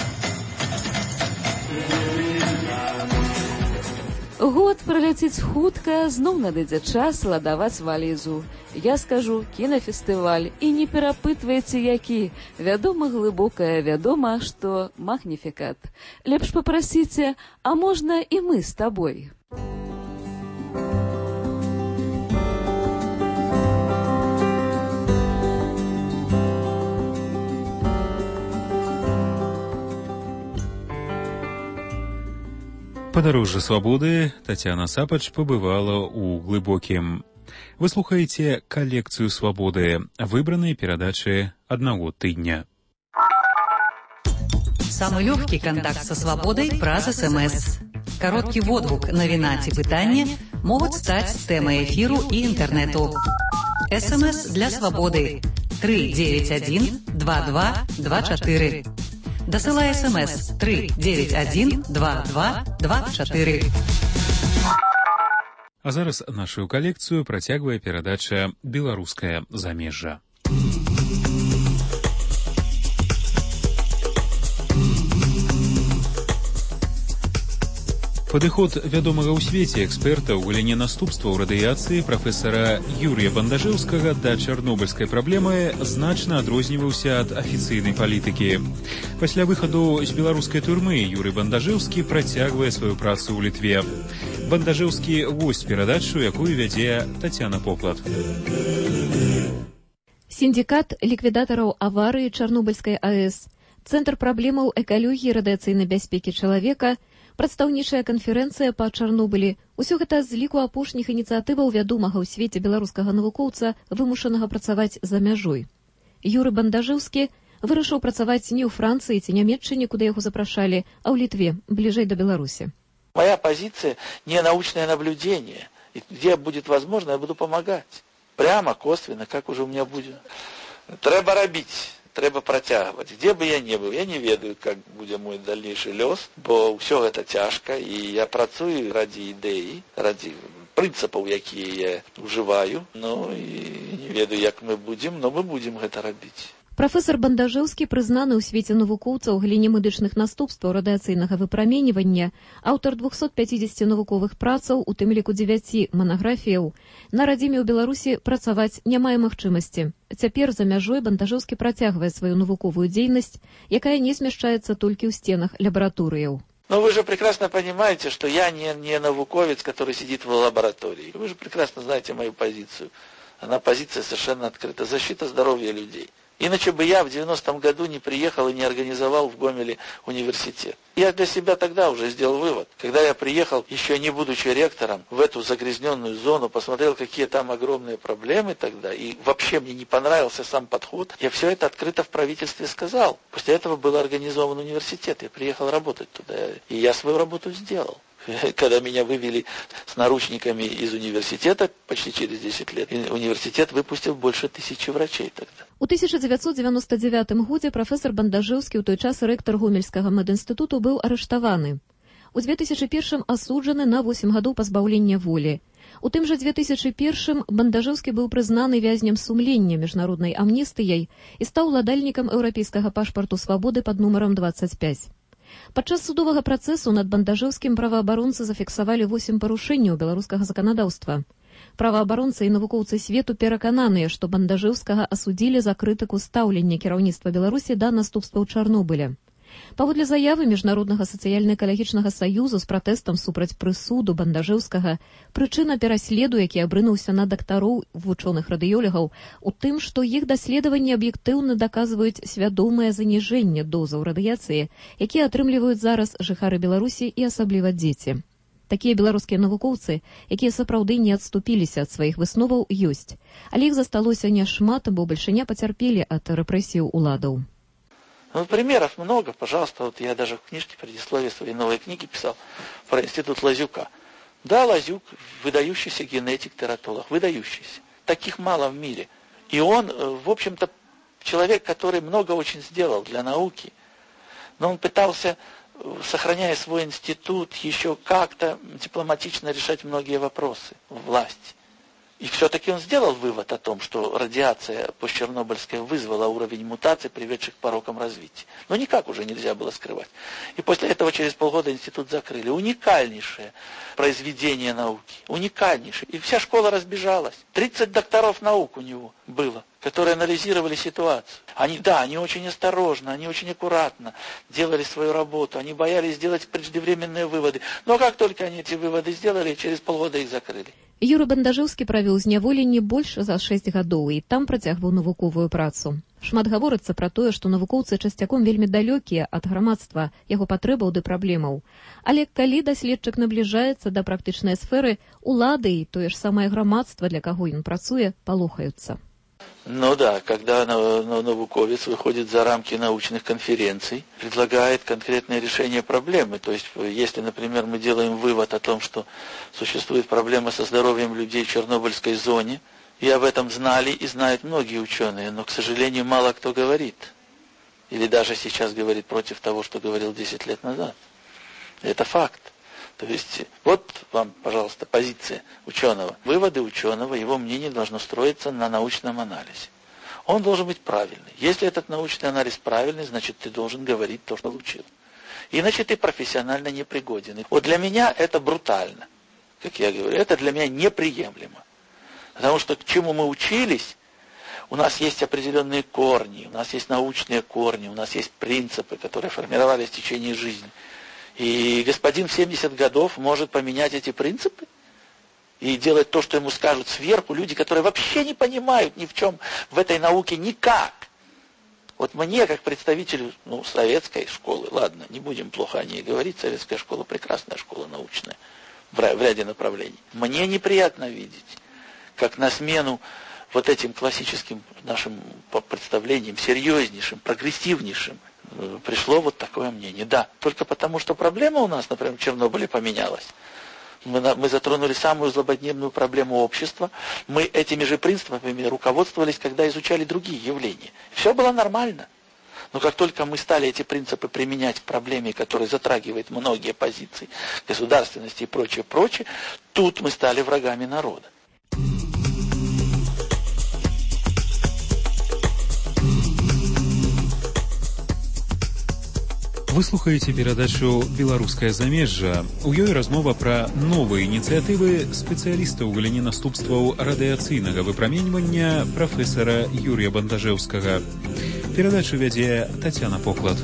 Год праляціць хутка, зноў надыдзе час ладаваць валізу. Я скажу, кінафестываль, і не перапытвайце які. Вядома глыбокая, вядома, што магніфікат. Лепш папрасіце, а можна і мы з табой. Падарожжа свабоды Тацяна Сапач пабывала ў глыбокім. Вы слухаеце калекцыю свабоды, выбраныя перадачы аднаго тыдня. Самы лёгкі кантакт са свабодай праз эс эм эс. Кароткі водгук, навіна ці пытанне могуць стаць тэмай эфіру і інтэрнэту. эс эм эс для свабоды тры дзевяць адзін два два два чатыры. Дасылай эс эм эс тры дзевяць адзін два два два чатыры. А зараз нашу калекцыю працягвае перадача «Беларускае замежжа». Падыход вядомага ў свеце эксперта ў галіне наступстваў радыяцыі прафесара Юрія Бандажэўскага да чарнобыльскай праблемы значна адрозніваўся ад афіцыйнай палітыкі. Пасля выхаду з беларускай турмы Юрый Бандажэўскі працягвае сваю працу ў Літве. Бандажэўскі вось перадачу, якую вядзе Тацяна Поплат. Сіндикат ліквідатараў аварыі Чарнобыльскай АЭС, Цэнтр праблемаў экалогіі і радыяцыйнай бяспекі чалавека, прадстаўнічая канферэнцыя па Чарнобылі. Усё гэта з ліку апошніх ініцыятываў вядомага ў свеце беларускага навукоўца, вымушанага працаваць за мяжой. Юрый Бандажэўскі вырашыў працаваць не ў Францыі ці Нямецчыне, куды яго запрашалі, а ў Літве, бліжэй да Беларусі. Моя позиция не научное наблюдение. И где будет возможно, я буду помогать. Прямо, косвенно, как уже у меня будет. Трэба рабіць. Трэба працягваць. Дзе бы я не быў, я не ведаю, как будзе мой дальнейшы лёс, бо ўсё гэта цяжка, і я працую ради ідэі, ради прынцыпаў, якія я ўжываю. Ну, і не ведаю, як мы будзем, но мы будзем гэта рабіць. Прафесар Бандажэўскі прызнаны ў свеце навукоўца ў галіне медычных наступстваў радыяцыйнага выпраменьвання, аўтар двухсот пяцідзесяці навуковых працаў, у тым ліку дзевяці манаграфіяў. На радзіме ў Беларусі працаваць не мае магчымасці. Цяпер за мяжой Бандажэўскі працягвае сваю навуковую дзейнасць, якая не змяшчаецца толькі ў стенах лабараторыяў. Но вы же прекрасно понимаете, что я не, не навуковец, который сидит в лаборатории. Вы же прекрасно знаете мою позицию. Она позиция совершенно открыта. Защита здоровья людей. Иначе бы я в девяностом году не приехал и не организовал в Гомеле университет. Я для себя тогда уже сделал вывод. Когда я приехал, еще не будучи ректором, в эту загрязненную зону, посмотрел, какие там огромные проблемы тогда, и вообще мне не понравился сам подход, я все это открыто в правительстве сказал. После этого был организован университет, я приехал работать туда, и я свою работу сделал. Когда меня вывели с наручниками из университета почти через десять лет, университет выпустил больше тысячи врачей тогда. У тысяча девятьсот девяносто девятым годзе прафесар Бандажэўскі, у той час рэктар Гомельскага медінстытуту, быў арыштаваны. У две тысячи першым асуджаны на восемь гадоў пазбаўлення волі. У тым жа две тысячи першым Бандажэўскі быў прызнаны вязнем сумлення міжнароднай амністыяй і стаў уладальнікам еўрапейскага пашпарту свабоды пад нумарам двадцать пять. Падчас судовага працэсу над Бандажэўскім праваабаронцы зафіксавалі восемь парушэнняў беларускага заканадаўства. Праваабаронцы і навукоўцы свету перакананыя, што Бандажэўскага асудзілі за крытыку стаўлення кіраўніцтва Беларусі да наступстваў Чарнобыля. Паводле заявы Міжнароднага сацыяльна-экалагічнага саюзу з пратэстам супраць прысуду Бандажэўскага, прычына пераследу, які абрынуўся на дактароў вучоных-радыёлегаў, у тым, што іх даследаванні аб'ектыўна даказваюць свядомае заніжэнне дозаў радыяцыі, якія атрымліваюць зараз жыхары Беларусі і асабліва дзеці. Такія беларускія навукоўцы, якія сапраўды не адступіліся ад сваіх высноваў, ёсць. Але іх засталося няшмат, бо бальшыня пацярпелі ад рэпрэсіяў уладаў. Ну, примеров много, пожалуйста. Вот я даже в книжке предисловие своей новой книги писал про институт Лазюка. Да, Лазюк выдающийся генетик, тератолог, выдающийся. Таких мало в мире. И он, в общем-то, человек, который много очень сделал для науки. Но он пытался, сохраняя свой институт, еще как-то дипломатично решать многие вопросы в власти. И все-таки он сделал вывод о том, что радиация постчернобыльская вызвала уровень мутаций, приведших к порокам развития. Но никак уже нельзя было скрывать. И после этого через полгода институт закрыли. Уникальнейшее произведение науки. Уникальнейшее. И вся школа разбежалась. тридцать докторов наук у него было, которые анализировали ситуацию. Они, да, они очень осторожно, они очень аккуратно делали свою работу. Они боялись сделать преждевременные выводы. Но как только они эти выводы сделали, через полгода их закрыли. Юра Бандажэўскі правёў зняволенне больш за шэсць гадоў і там працягваў навуковую працу. Шмат гаворыцца пра тое, што навукоўцы часцяком вельмі далёкія ад грамадства, яго патрэбаў ды праблемаў. Але калі даследчык набліжаецца да практычнай сферы, улады і тое ж самае грамадства, для каго ён працуе, палохаюцца. Ну да, когда науковец выходит за рамки научных конференций, предлагает конкретное решение проблемы. То есть, если, например, мы делаем вывод о том, что существует проблема со здоровьем людей в Чернобыльской зоне, и об этом знали и знают многие ученые, но, к сожалению, мало кто говорит. Или даже сейчас говорит против того, что говорил десять лет назад. Это факт. То есть, вот вам, пожалуйста, позиция ученого. Выводы ученого, его мнение должно строиться на научном анализе. Он должен быть правильный. Если этот научный анализ правильный, значит, ты должен говорить то, что учил. Иначе ты профессионально непригоден. Вот для меня это брутально, как я говорю. Это для меня неприемлемо. Потому что к чему мы учились, у нас есть определенные корни, у нас есть научные корни, у нас есть принципы, которые формировались в течение жизни. И господин в семьдесят годов может поменять эти принципы и делать то, что ему скажут сверху люди, которые вообще не понимают ни в чем в этой науке никак. Вот мне, как представителю ну, советской школы, ладно, не будем плохо о ней говорить, советская школа прекрасная школа научная в ряде направлений. Мне неприятно видеть, как на смену вот этим классическим нашим представлениям, серьезнейшим, прогрессивнейшим, пришло вот такое мнение. Да, только потому, что проблема у нас, например, в Чернобыле поменялась. Мы, мы затронули самую злободневную проблему общества. Мы этими же принципами руководствовались, когда изучали другие явления. Все было нормально. Но как только мы стали эти принципы применять к проблеме, которая затрагивает многие позиции государственности и прочее, прочее, тут мы стали врагами народа. Вы слухаеце перадачу «Беларускае замежжа». У ёй размова пра новыя ініцыятывы спецыяліста ў галіне наступстваў радыяцыйнага выпраменьвання прафесара Юрія Бандажэўскага. Перадачу вядзе Тацяна Поклад.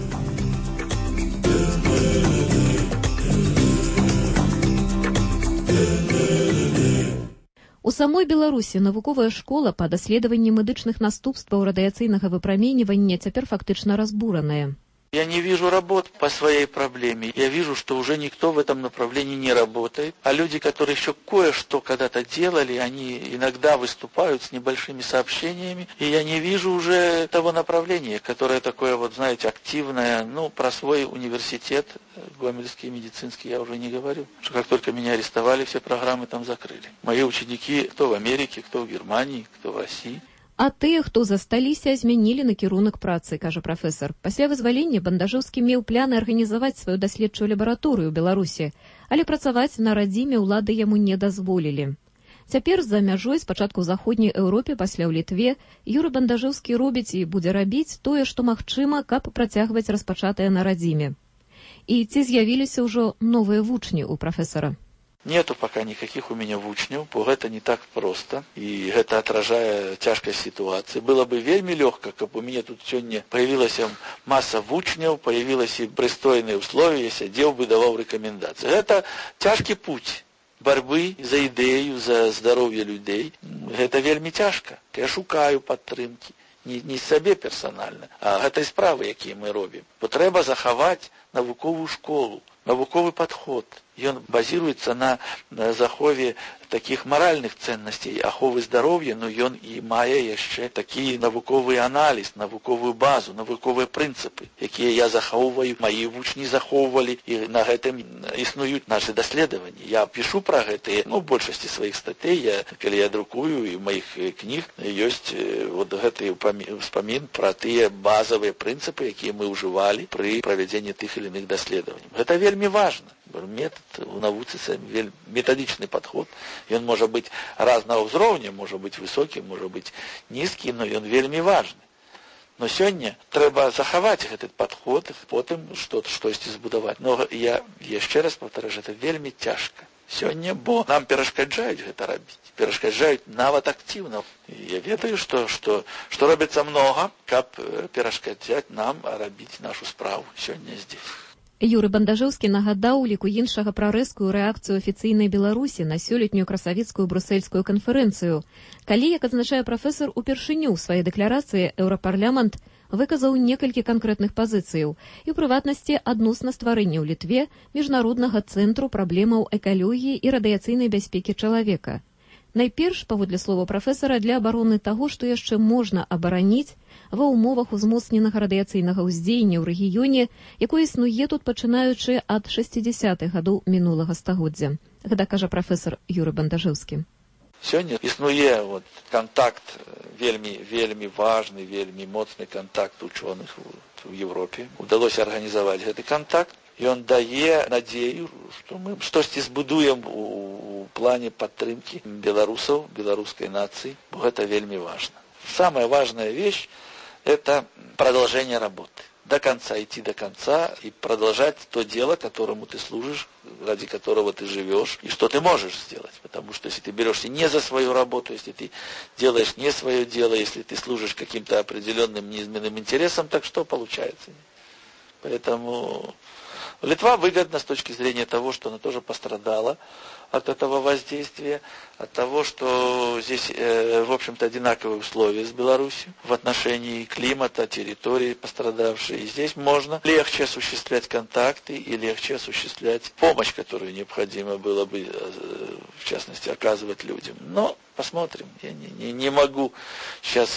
У самой Беларусі навуковая школа па даследаванні медычных наступстваў радыяцыйнага выпраменьвання цяпер фактычна разбураная. Я не вижу работ по своей проблеме. Я вижу, что уже никто в этом направлении не работает. А люди, которые еще кое-что когда-то делали, они иногда выступают с небольшими сообщениями. И я не вижу уже того направления, которое такое, вот знаете, активное. Ну, про свой университет, Гомельский, медицинский, я уже не говорю. Что как только меня арестовали, все программы там закрыли. Мои ученики, кто в Америке, кто в Германии, кто в России. А тыя, хто засталіся, змянілі накірунак працы, кажа прафесар. Пасля вызвалення Бандажэўскі меў пляны арганізаваць сваю даследчую лабараторыю ў Беларусі, але працаваць на радзіме ўлады яму не дазволілі. Цяпер за мяжой, спачатку ў заходняй Еўропе, пасля ў Літве, Юра Бандажэўскі робіць і будзе рабіць тое, што магчыма, каб працягваць распачатае на радзіме. І ці з'явіліся ўжо новыя вучні ў прафесара? Нету пока никаких у меня вучняў, бо гэта не так просто, и это отражае тяжкость ситуации. Было бы вельми легко, каб у меня тут сегодня появилась масса вучняў, появились и пристойные условия, я сидел бы, давал рекомендации. Это тяжкий путь борьбы за идею, за здоровье людей. Это вельми тяжко. Я шукаю падтрымки. Не, не сабе персональна, а гэтай справы, якія мы робім. Бо трэба захаваць навуковую школу, навуковы падход. Ён базируется на, на захове таких моральных ценностей, аховы здароўя, но ён і мае яшчэ такі навуковы анализ, навуковую базу, навуковыя прынцыпы, якія я захоўваю, мои вучні захоўвалі, і на гэтым існуюць наши даследаванні. Я пишу про гэтые, ну, в большасці сваіх статей, я, калі я друкую, і в моих кніг ёсць вот гэты ўспамін про тыя базовыя прынцыпы, якія мы ўжывалі пры правядзенні тых или иных даследаванняў. Гэта вельмі важна. Метод у навуцы методичный подход. И он может быть разного уровня, может быть высокий, может быть низкий, но он вельми важный. Но сегодня треба заховать этот подход, потом что-то штось збудовать. Но я еще раз повторяю, это вельми тяжко. Сегодня, бо нам перешкаджают это робить. Перешкаджают нават активно. И я ведаю, что, что, что робится много, как перешкаджать нам робить нашу справу сегодня здесь. Юры Бандажэўскі нагадаў у ліку іншага пра рэзкую рэакцыю афіцыйнай Беларусі на сёлетнюю красавіцкую брусельскую канферэнцыю, калі, як адзначае прафесар, упершыню ў сваёй дэкларацыі Еўрапарламент выказаў некалькі канкрэтных пазіцыяў і, у прыватнасці, адносна стварэння ў Літве міжнароднага цэнтру праблемаў экалогіі і радыяцыйнай бяспекі чалавека. Найперш, паводле слова прафесара, для абароны таго, што яшчэ можна абараніць ва ўмовах узмоцненага радыяцыйнага ўздзеяння ў рэгіёне, якое існуе тут пачынаючы ад шэсцідзясятых гадоў минулага стагоддзя. Гэта кажа прафесар Юры Бандажэўскі. Сёння існуе вот, контакт вельмі, вельмі важны, вельмі моцны контакт ученых в Европе. Удалося арганізаваць гэты контакт. И он дае надею, что мы штосьці збудуем у плане падтрымки белорусов, белорусской нации. Это вельми важно. Самая важная вещь – это продолжение работы. До конца, идти до конца и продолжать то дело, которому ты служишь, ради которого ты живешь, и что ты можешь сделать. Потому что если ты берешься не за свою работу, если ты делаешь не свое дело, если ты служишь каким-то определенным неизменным интересам, так что получается? Поэтому Литва выгодна с точки зрения того, что она тоже пострадала от этого воздействия, от того, что здесь, э, в общем-то, одинаковые условия с Беларусью в отношении климата, территории пострадавшей. И здесь можно легче осуществлять контакты и легче осуществлять помощь, которую необходимо было бы, э, в частности, оказывать людям. Но посмотрим. Я не, не, не могу сейчас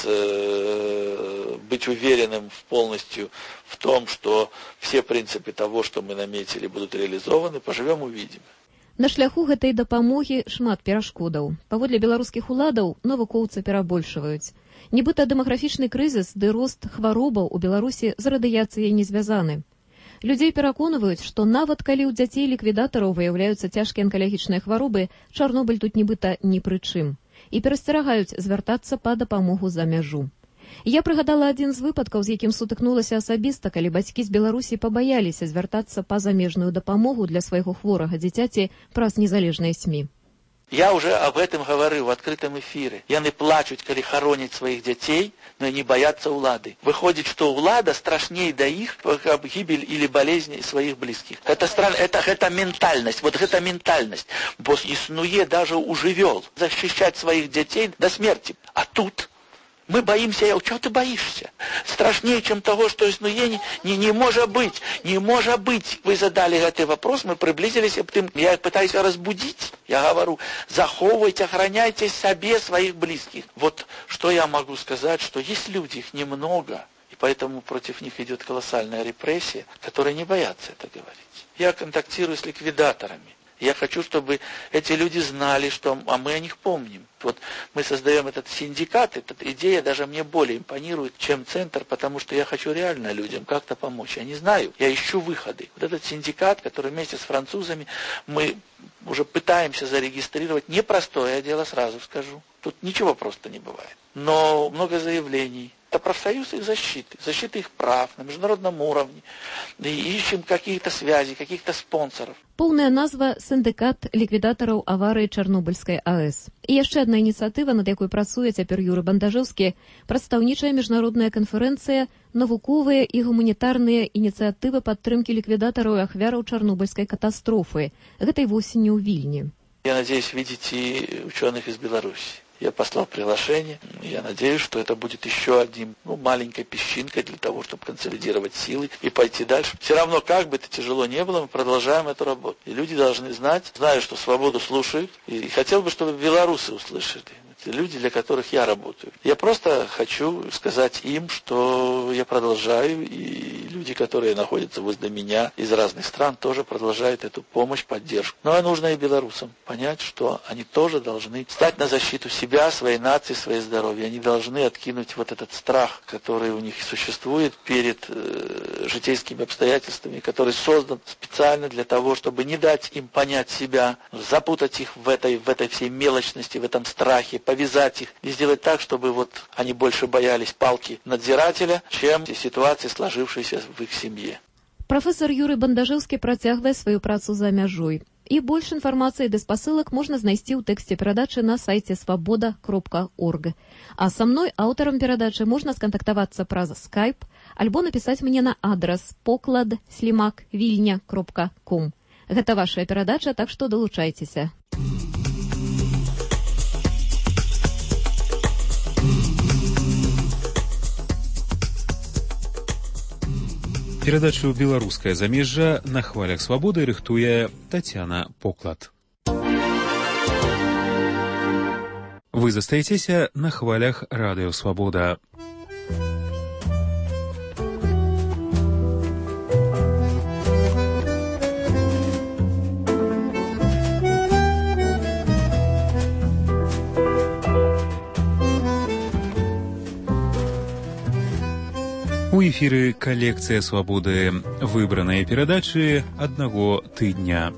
э, быть уверенным полностью в том, что все принципы того, что мы наметили, будут реализованы. Поживем, увидим. На шляху гэтай дапамогі шмат перашкодаў. Паводле беларускіх уладаў навукоўцы перабольшваюць. Нібыта дэмаграфічны крызіс ды рост хваробаў у Беларусі з радыяцыяй не звязаны. Людзей пераконваюць, што нават калі ў дзяцей ліквідатараў выяўляюцца цяжкія анкалагічныя хваробы, Чарнобыль тут нібыта ні пры чым. І перасцерагаюць звяртацца па дапамогу за мяжу. Я прыгадала адзін з выпадкаў, з якім сутыкнулася асабіста, калі бацькі з Беларусі пабаяліся звяртацца па замежную дапамогу для свайго хворага дзіцяці праз незалежныя СМИ. Я уже об этом говорил в открытом эфире. Яны плачут, когда хоронят своих детей, но не боятся улады. Выходит, что улада страшнее до их гибель или болезни своих близких. Это, стран... это, это ментальность, вот это ментальность. Бо иснуе даже уживел защищать своих детей до смерти. А тут мы боимся, чего ты боишься? Страшнее, чем того, что иснуе не, не, не может быть. Не может быть. Вы задали этот вопрос, мы приблизились к тем. Я пытаюсь разбудить. Я говорю, заховывайте, охраняйте себе своих близких. Вот что я могу сказать, что есть люди, их немного, и поэтому против них идет колоссальная репрессия, которые не боятся это говорить. Я контактирую с ликвидаторами. Я хочу, чтобы эти люди знали, что а мы о них помним. Вот мы создаем этот синдикат, эта идея даже мне более импонирует, чем центр, потому что я хочу реально людям как-то помочь. Я не знаю, я ищу выходы. Вот этот синдикат, который вместе с французами мы уже пытаемся зарегистрировать, непростое дело, сразу скажу. Тут ничего просто не бывает. Но много заявлений, Это профсоюз их защиты, защиты их прав на международном уровне. И ищем какие-то связи, каких-то спонсоров. Поўная назва сіндыкат ліквідатараў аварыі Чарнобыльскай АЭС. І яшчэ адна ініцыятыва, над якой працуе цяпер Юрый Бандажэўскі, прадстаўнічая міжнародная канферэнцыя «Навуковыя і гуманітарныя ініцыятывы падтрымкі ліквідатараў і ахвяраў Чарнобыльскай катастрофы». Гэтай восенню ў Вільні. Я надеюсь видеть и ученых из Беларуси. Я послал приглашение. Я надеюсь, что это будет еще одним, ну, маленькой песчинкой для того, чтобы консолидировать силы и пойти дальше. Все равно, как бы это тяжело не было, мы продолжаем эту работу. И люди должны знать, знаю, что свободу слушают. И хотел бы, чтобы белорусы услышали. Это люди, для которых я работаю. Я просто хочу сказать им, что я продолжаю, и люди, которые находятся возле меня из разных стран, тоже продолжают эту помощь, поддержку. Но нужно и белорусам понять, что они тоже должны стать на защиту себя, своей нации, своего здоровья. Они должны откинуть вот этот страх, который у них существует перед э, житейскими обстоятельствами, который создан специально для того, чтобы не дать им понять себя, запутать их в этой, в этой всей мелочности, в этом страхе, повязать их и сделать так, чтобы вот они больше боялись палки надзирателя, чем ситуации, сложившейся в их семье. Профессор Юрый Бандажэўскі працягвае сваю працу за мяжой. І больш інфармацыі ды спасылак можна знайсці ў тэксце перадачы на сайце свабода кропка орг. А са мной, аўтарам перадачы, можна скантактавацца праз скайп альбо напісаць мне на адрас поклад слімак вільня кропка ком. Гэта вашая перадача, так што далучайцеся. Перадачу «Беларускае замежжа» на хвалях свабоды рыхтуе Тацяна Поклад. Вы застаецеся на хвалях радыё «Свабода». У эфіры калекцыя свабоды, выбраныя перадачы аднаго тыдня.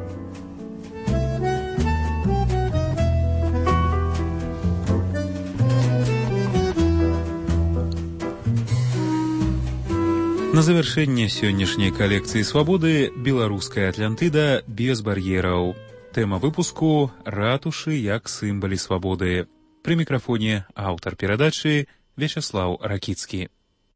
На завяршэнне сённяшняй калекцыі свабоды беларуская Атлантыда без бар'ераў. Тэма выпуску ратушы як сімвалы свабоды. Пры мікрафоне аўтар перадачы Вячаслаў Ракіцкі.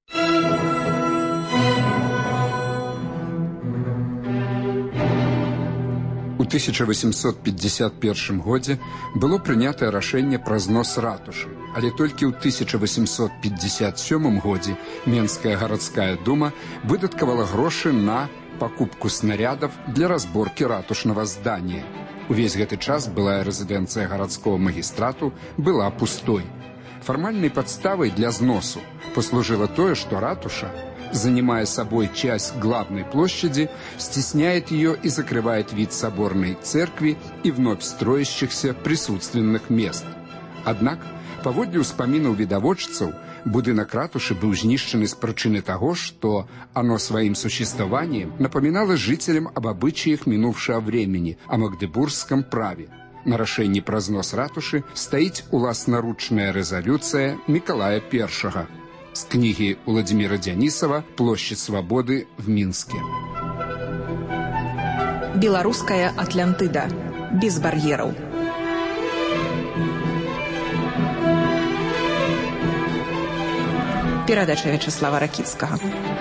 У тысяча восемьсот пятьдесят первом годзе было прынятае рашэнне пра знос ратушы, але толькі ў тысяча восемьсот пятьдесят сёмым годзе Менская гарадская дума выдаткавала грошы на пакупку снарядов для разборкі ратушнага здання. Увесь гэты час былая рэзідэнцыя гарадскога магістрату была пустой. Формальной подставой для зносу послужило то, что ратуша, занимая собой часть главной площади, стесняет ее и закрывает вид соборной церкви и вновь строящихся присутственных мест. Однако, паводле ўспамінаў відавочцаў, будынак ратушы быў знішчаны з прычыны таго, што оно своим существованием напоминало жителям об обычаях минувшего времени, о магдебургском праве. На рашэнні пра знос ратушы стаіць уласнаручная рэзалюцыя Мікалая Першага з кнігі Владимира Дянисова «Площадь свободы в Минске». Беларуская Атлантыда. Без бар'ераў. Перадача Вячаслава Ракіцкага.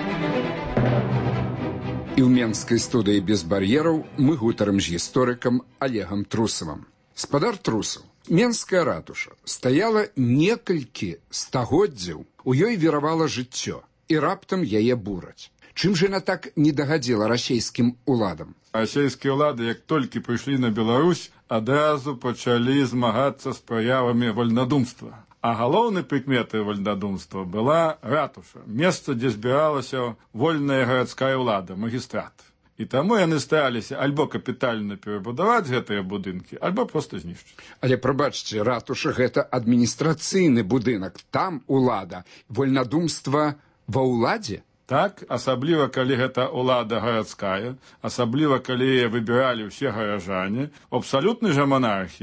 І ў менскай студыі без бар'ераў мы гутарым з гісторыкам Олегам Трусавым. Спадар Трусаў, Менская ратуша стаяла некалькі стагоддзяў, у ёй віравала жыццё, і раптам яе бураць. Чым жа яна так не дагадзіла расейскім уладам? Расейскія ўлады, як толькі прыйшлі на Беларусь, адразу пачалі змагацца з праявамі вальнадумства. А галоўнай прыкметай вальнадумства была ратуша, месца, дзе збіралася вольная гарадская ўлада, магістрат. І таму яны стараліся альбо капітальна перабудаваць гэтыя будынкі, альбо проста знішчыць. Але, прабачце, ратуша – гэта адміністрацыйны будынак, там улада, вольнадумства ва ўладзе? Так, асабліва калі гэта ўлада гарадская, асабліва калі яе выбіралі ўсе гаражане, у абсалютнай жа манархіі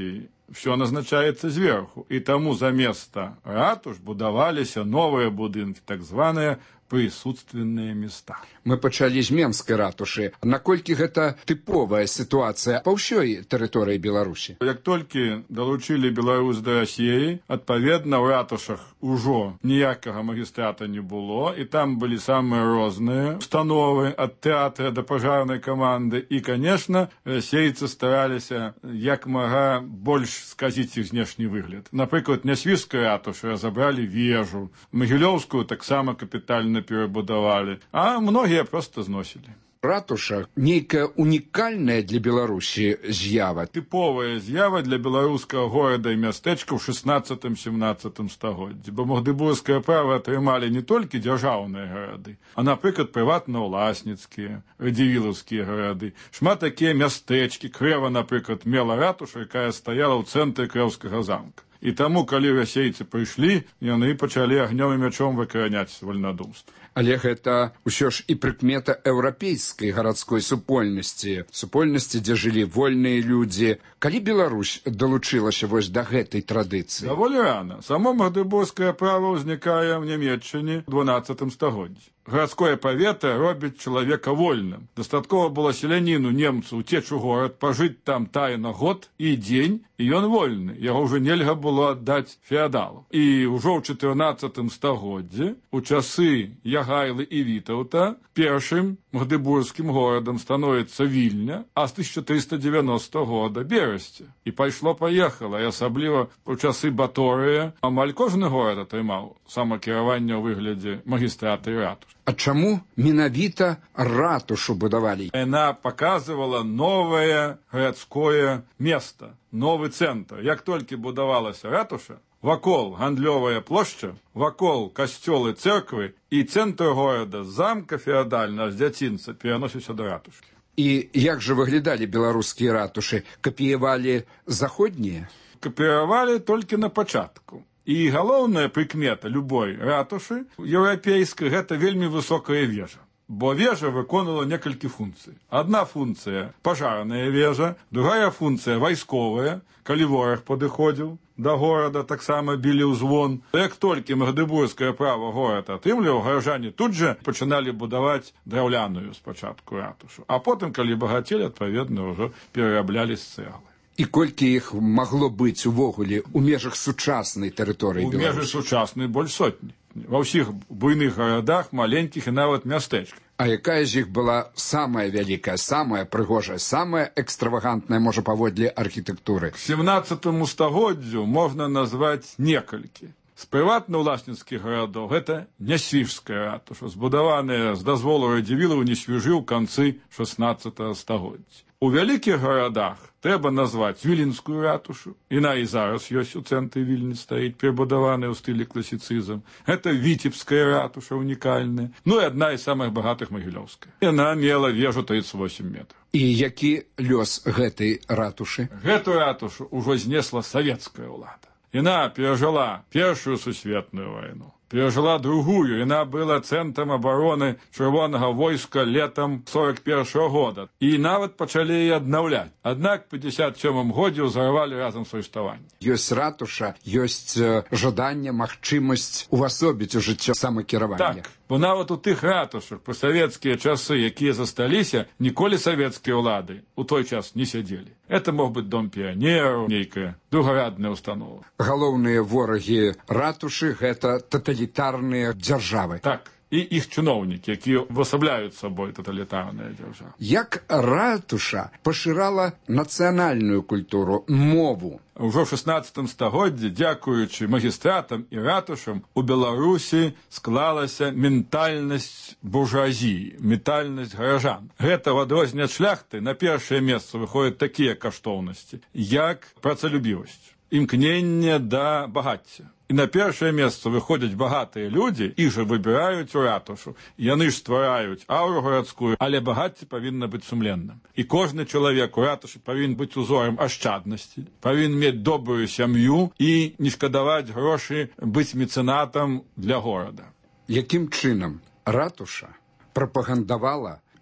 все назначается сверху. И тому за место ратуш будаваліся новые будынки, так званыя присутственные места. Мы пачалі з Менскай ратушы. Наколькі гэта тыповая сітуацыя па ўсёй тэрыторыі Беларусі? Як толькі далучылі Беларусь да Расіі, адпаведна, ў ратушах ужо ніякага магістрата не было, і там былі самыя розныя установы, ад тэатра да пажарнай каманды. І, конечно, расейцы стараліся як мага больш сказіць іх знешні выгляд. Напрыклад, Нясвіжскай ратушы разабралі вежу, Магілёўскую таксама капітальна перабудавалі, а многія проста зносілі. Ратуша нейкая унікальная для Беларусі з'ява. Тыповая з'ява для беларускага горада і мястэчка ў шэснаццатым-сямнаццатым стагоддзі, бо магдыбургскае права атрымалі не толькі дзяржаўныя гарады, а, напрыклад, прыватна-ўласніцкія, радзівілаўскія гарады. Шмат такія мястэчкі. Крэва, напрыклад, мела ратуша, якая стаяла ў цэнтры Крэўскага замка. І таму, калі расейцы прыйшлі, яны пачалі агнём і мячом выкараняць вальнадумства. Але гэта ўсё ж і прыкмета еўрапейскай гарадской супольнасці, супольнасці, дзе жылі вольныя людзі. Калі Беларусь далучылася вось да гэтай традыцыі? Даволі рана. Само магдыбургскае права ўзнікае ў Нямецчыне ў дванаццатым стагоддзі. Гарадское паветра робіць чалавека вольным. Дастаткова было селяніну немцу уцеч у горад, пажыць там тайна год і дзень, і ён вольны. Яго ўжо нельга было аддаць феадалу. І ўжо ў чатырнаццатым стагоддзі, у часы Ягайлы і Вітаўта, першым магдыбургскім горадам становіцца Вільня, а з тысяча трыста дзевяностага года Берасце. І пайшло-паехала, і асабліва ў часы Баторыя амаль кожны горад атрымаў самакіраванне ў выглядзе магістрата і ратуш. А чаму менавіта ратушу будавалі? Яна паказывала новае гарадское место, новы цэнтр. Як толькі будавалася ратуша, вакол гандлёвая плошча, вакол касцёлы церквы і цэнтр горада, замка феадальна з дзяцінца пераносіўся да ратушкі. І як жа выглядалі беларускія ратушы? Капіявалі заходнія? Капіявалі толькі на пачатку. І галоўная прыкмета любой ратушы еўрапейскай — гэта вельмі высокая вежа. Бо вежа выконвала некалькі функцый. Адна функцыя — пажарная вежа, другая функцыя — вайсковая. Калі вораг падыходзіў да горада, таксама білі ўзвон. Як толькі магдыбургскае права горад атрымліваў, гараджане тут жа пачыналі будаваць драўляную спачатку ратушу. А потым, калі багацелі, адпаведна, ўжо перараблялі з цэглы. І колькі іх магло быць увогуле ў межах сучаснай тэрыторыі Беларусі? У межах сучаснай больш сотні. Ва ўсіх буйных гарадах, маленькіх і нават мястэчках. А якая з іх была самая вялікая, самая прыгожая, самая экстравагантная, можа, паводле архітэктуры? К сямнаццатаму стагоддзю можна назваць некалькі. З прыватна-ўласніцкіх гарадоў гэта Нясвіжская ратуша, збудаваная з дазволу радзівілаў Нясвіжы ў канцы шэснаццатага стагоддзя. У вялікіх гарадах трэба назваць Віленскую ратушу. Іна і зараз ёсць у цэнтры Вільні, стаіць, перабудаваная ў стылі класіцызм. Гэта Віцебская ратуша, унікальная. Ну і адна з самых багатых Магілёўская. Яна мела вежу тридцать восемь метров. І які лёс гэтай ратушы? Гэту ратушу ўжо знесла савецкая ўлада. Яна перажыла Першую сусветную вайну, перажыла другую. Яна была цэнтрам абароны чырвонага войска летам сорок першага года. І нават пачалі яе аднаўляць. Аднак у пятьдесят сёмым годзе ўзарвалі разам з арыштаваннем. Ёсць ратуша, ёсць жаданне, магчымасць увасобіць у жыццё самакіравання. Так, бо нават у тых ратушах пры савецкія часы, якія засталіся, ніколі савецкія ўлады у той час не сядзелі. Это мог быць дом піянераў, нейкая другарадная установа. Галоўныя ворагі ратушы — гэта таталітарныя дзяржавы. Так. І іх чыноўнікі, якія увасабляюць сабой таталітарныя дзяржавы. Як ратуша пашырала нацыянальную культуру, мову? Ужо ў шэснаццатым стагоддзі, дзякуючы магістратам і ратушам, у Беларусі склалася ментальнасць буржуазіі, ментальнасць гаражан. Гэта ў адрозненне ад шляхты на першае месца выходзяць такія каштоўнасці, як працалюбівасць, імкненне да багацця. І на першае месца выходзяць багатыя людзі, іх жа выбіраюць у ратушу. Яны ж ствараюць аўру гарадскую, але багацце павінна быць сумленным. І кожны чалавек у ратушы павінен быць узорам ашчаднасці, павінен мець добрую сям'ю і не шкадаваць грошы, быць мецэнатам для горада. Якім чынам ратуша прапагандавала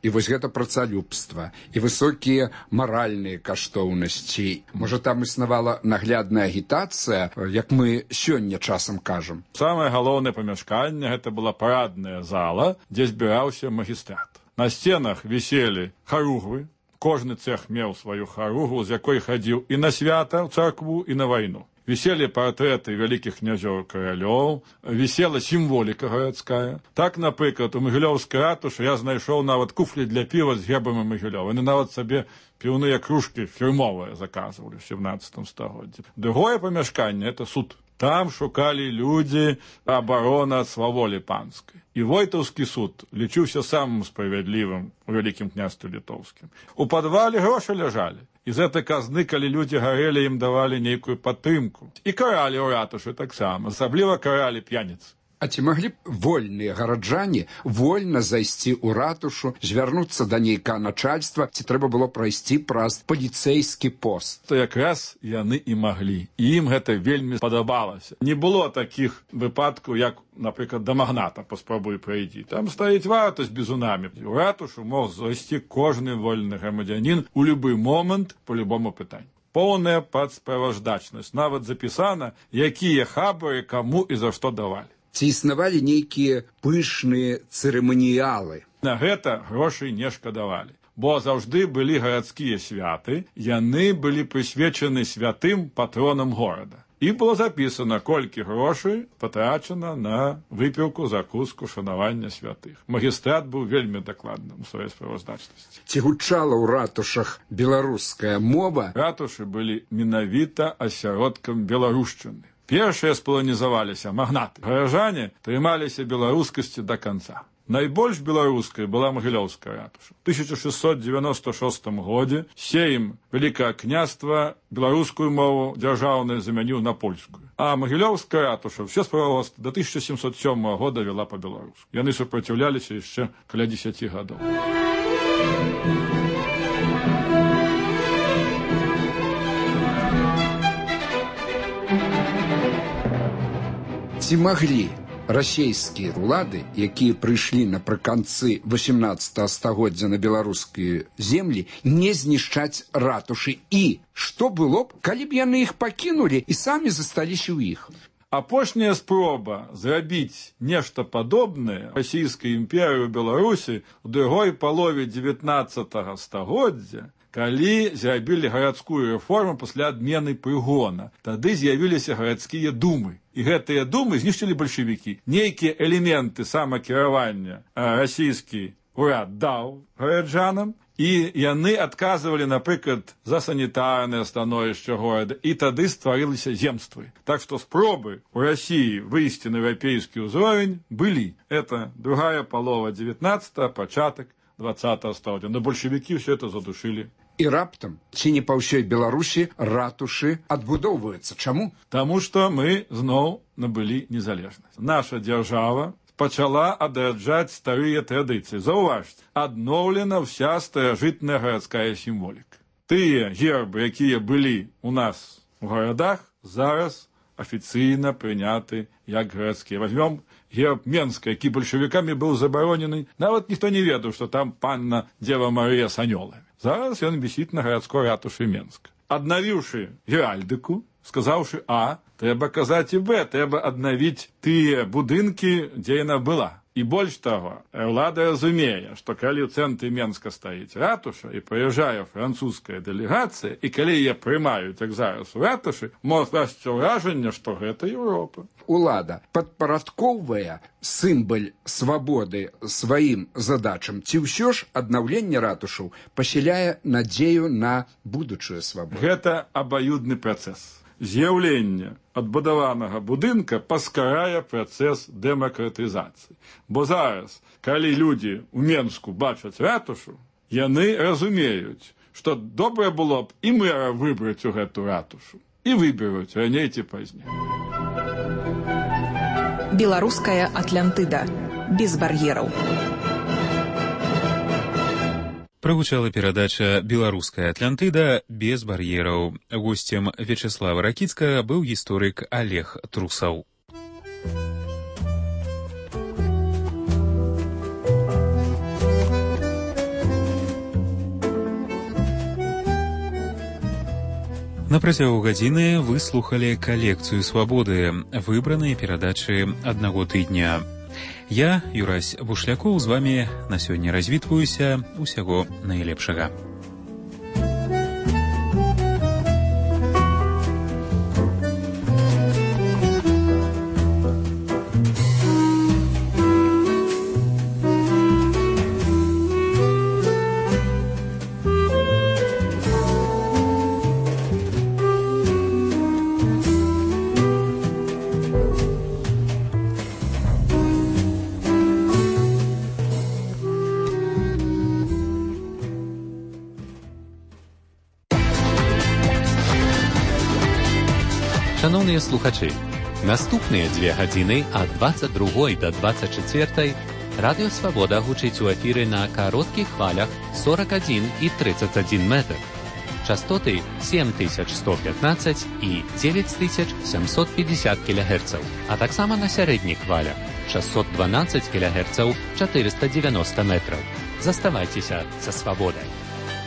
І вось гэта працалюбства, і высокія маральныя каштоўнасці. Можа, там існавала наглядная агітацыя, як мы сёння часам кажам. Самае галоўнае памяшканне гэта была парадная зала, дзе збіраўся магістрат. На сценах віселі харугвы. Кожны цэх меў сваю харугву, з якой хадзіў і на свята ў царкву, і на вайну. Віселі партрэты вялікіх князёў каралёў, вісела сімволіка гарадская. Так, напрыклад, у Магілёўскай ратушы я знайшоў нават куфлі для піва з гербамі Магілёва. Яны нават сабе піўныя кружкі фірмовыя заказвалі ў сямнаццатым стагоддзі. Другое памяшканне – это суд. Там шукалі людзі абарона ад сваволі панскай. І Войтаўскі суд лічыўся самым справядлівым у Вялікім княстве літоўскім. У падвале грошы ляжалі. І з гэтай казны, калі людзі гарэлі, ім давалі нейкую падтрымку. І каралі ў ратушы таксама, асабліва каралі п'яніц. А ці маглі б вольныя гараджане вольна зайсці ў ратушу, звярнуцца да нейкага начальства, ці трэба было прайсці праз паліцэйскі пост? То якраз яны і маглі. І ім гэта вельмі спадабалася. Не было такіх выпадкаў, як, напрыклад, да магната паспрабуй прайдзі. Там стаіць варта з бізунамі. У ратушу мог зайсці кожны вольны грамадзянін у любы момант па любому пытанню. Поўная падсправаждачнасць. Нават запісана, якія хабары каму і за што давалі. Ці існавалі нейкія пышныя цырыманіялы? На гэта грошай не шкадавалі. Бо заўжды былі гарадскія святы, яны былі прысвечаны святым патронам горада. І было запісана, колькі грошай патрачана на выпіўку, закуску, шанавання святых. Магістрат быў вельмі дакладным у сваёй справаздачнасці. Ці гучала ў ратушах беларуская мова? Ратушы былі менавіта асяродкам беларушчыны. Першыя спаланізаваліся магнаты. Гаражане трымаліся беларускасці да канца. Найбольш беларускай была Магілёўская ратуша. У тысяча шэсцьсот дзевяноста шостым годзе сейм Вялікага княства беларускую мову дзяржаўную замяніў на польскую. А Магілёўская ратуша ўсё справа да тысяча сямсот сёмага года вела па-беларуску. Яны супраціўляліся яшчэ каля дзесяці гадоў. Ці маглі расейскія ўлады, якія прыйшлі напрыканцы васямнаццатага стагоддзя на беларускія землі, не знішчаць ратушы? І што было б, калі б яны іх пакінулі і самі засталіся ў іх? Апошняя спроба зрабіць нешта падобнае расійскай імперыі ў Беларусі ў другой палове дзевятнаццатага стагоддзя, калі зрабілі гарадскую рэформу пасля адмены прыгона. Тады з'явіліся гарадскія думы. І гэтыя думы знішчылі бальшавікі. Нейкія элементы самакіравання расійскі урад даў гараджанам, і яны адказвалі, напрыклад, за санітарнае становішча горада, і тады стварыліся земствы. Так што спробы ў Расіі выйсці на еўрапейскі ўзровень былі. Это другая палова дзевятнаццатага, пачатак дваццатага стагоддзя. Но бальшавікі ўсё это задушылі. І раптам, ці не па ўсёй Беларусі ратушы адбудоўваюцца? Чаму? Таму што мы зноў набылі незалежнасць. Наша дзяржава пачала адраджаць старыя традыцыі. Заўважце, адноўлена вся старажытная гарадская сімволіка. Тыя гербы, якія былі у нас у гарадах, зараз афіцыйна прыняты як гарадскія. Возьмем герб Менска, які бальшавікамі быў забаронены. Нават ніхто не ведаў, што там панна Дзева Марыя з анёламі. Зараз ён вісіць на гарадской ратушы Менска. Аднавіўшы геральдыку, сказаўшы А, трэба казаць і Б, трэба аднавіць тыя будынкі, дзе яна была. І больш таго, ўлада разумее, што калі ў цэнтры Менска стаіць ратуша і прыязджае французская дэлегацыя, і калі яе прымаюць, як зараз у ратушы, можна скласці ўражанне, што гэта Еўропа. Улада падпарадкоўвае сімвал свабоды сваім задачам, ці ўсё ж аднаўленне ратушаў пасяляе надзею на будучую свабоду? Гэта абаюдны працэс. З'яўленне адбудаванага будынка паскарае працэс дэмакратызацыі. Бо зараз, калі людзі ў Менску бачаць ратушу, яны разумеюць, што добра было б і мэра выбраць у гэту ратушу. І выберуць раней ці пазней. Беларуская Атлантыда. Без бар'ераў. Прагучала перадача «Беларуская Атлантыда» без бар'ераў. Госцем Вячеслава Ракіцкага быў гісторык Олег Трусаў. На працягу гадзіны вы слухалі калекцыю «Свабоды», выбраныя перадачы аднаго тыдня. Я, Юрась Бушлякоў, з вамі на сёння развітваюся. Усяго найлепшага. Шановныя слухачы, наступныя дзве гадзіны ад дваццаць другой да дваццаць чацвёртай радыё «Свабода» гучыць у эфіры на кароткіх хвалях сорок адзін і тридцать адзін метр. Частоты сем тысяч сто пятнадцать і девять тысяч семьсот пятьдесят кілогерцаў, а таксама на сярэдніх хвалях шестьсот двенадцать кілогерцаў, четыреста девяносто метраў. Заставайцеся са «Свабодай».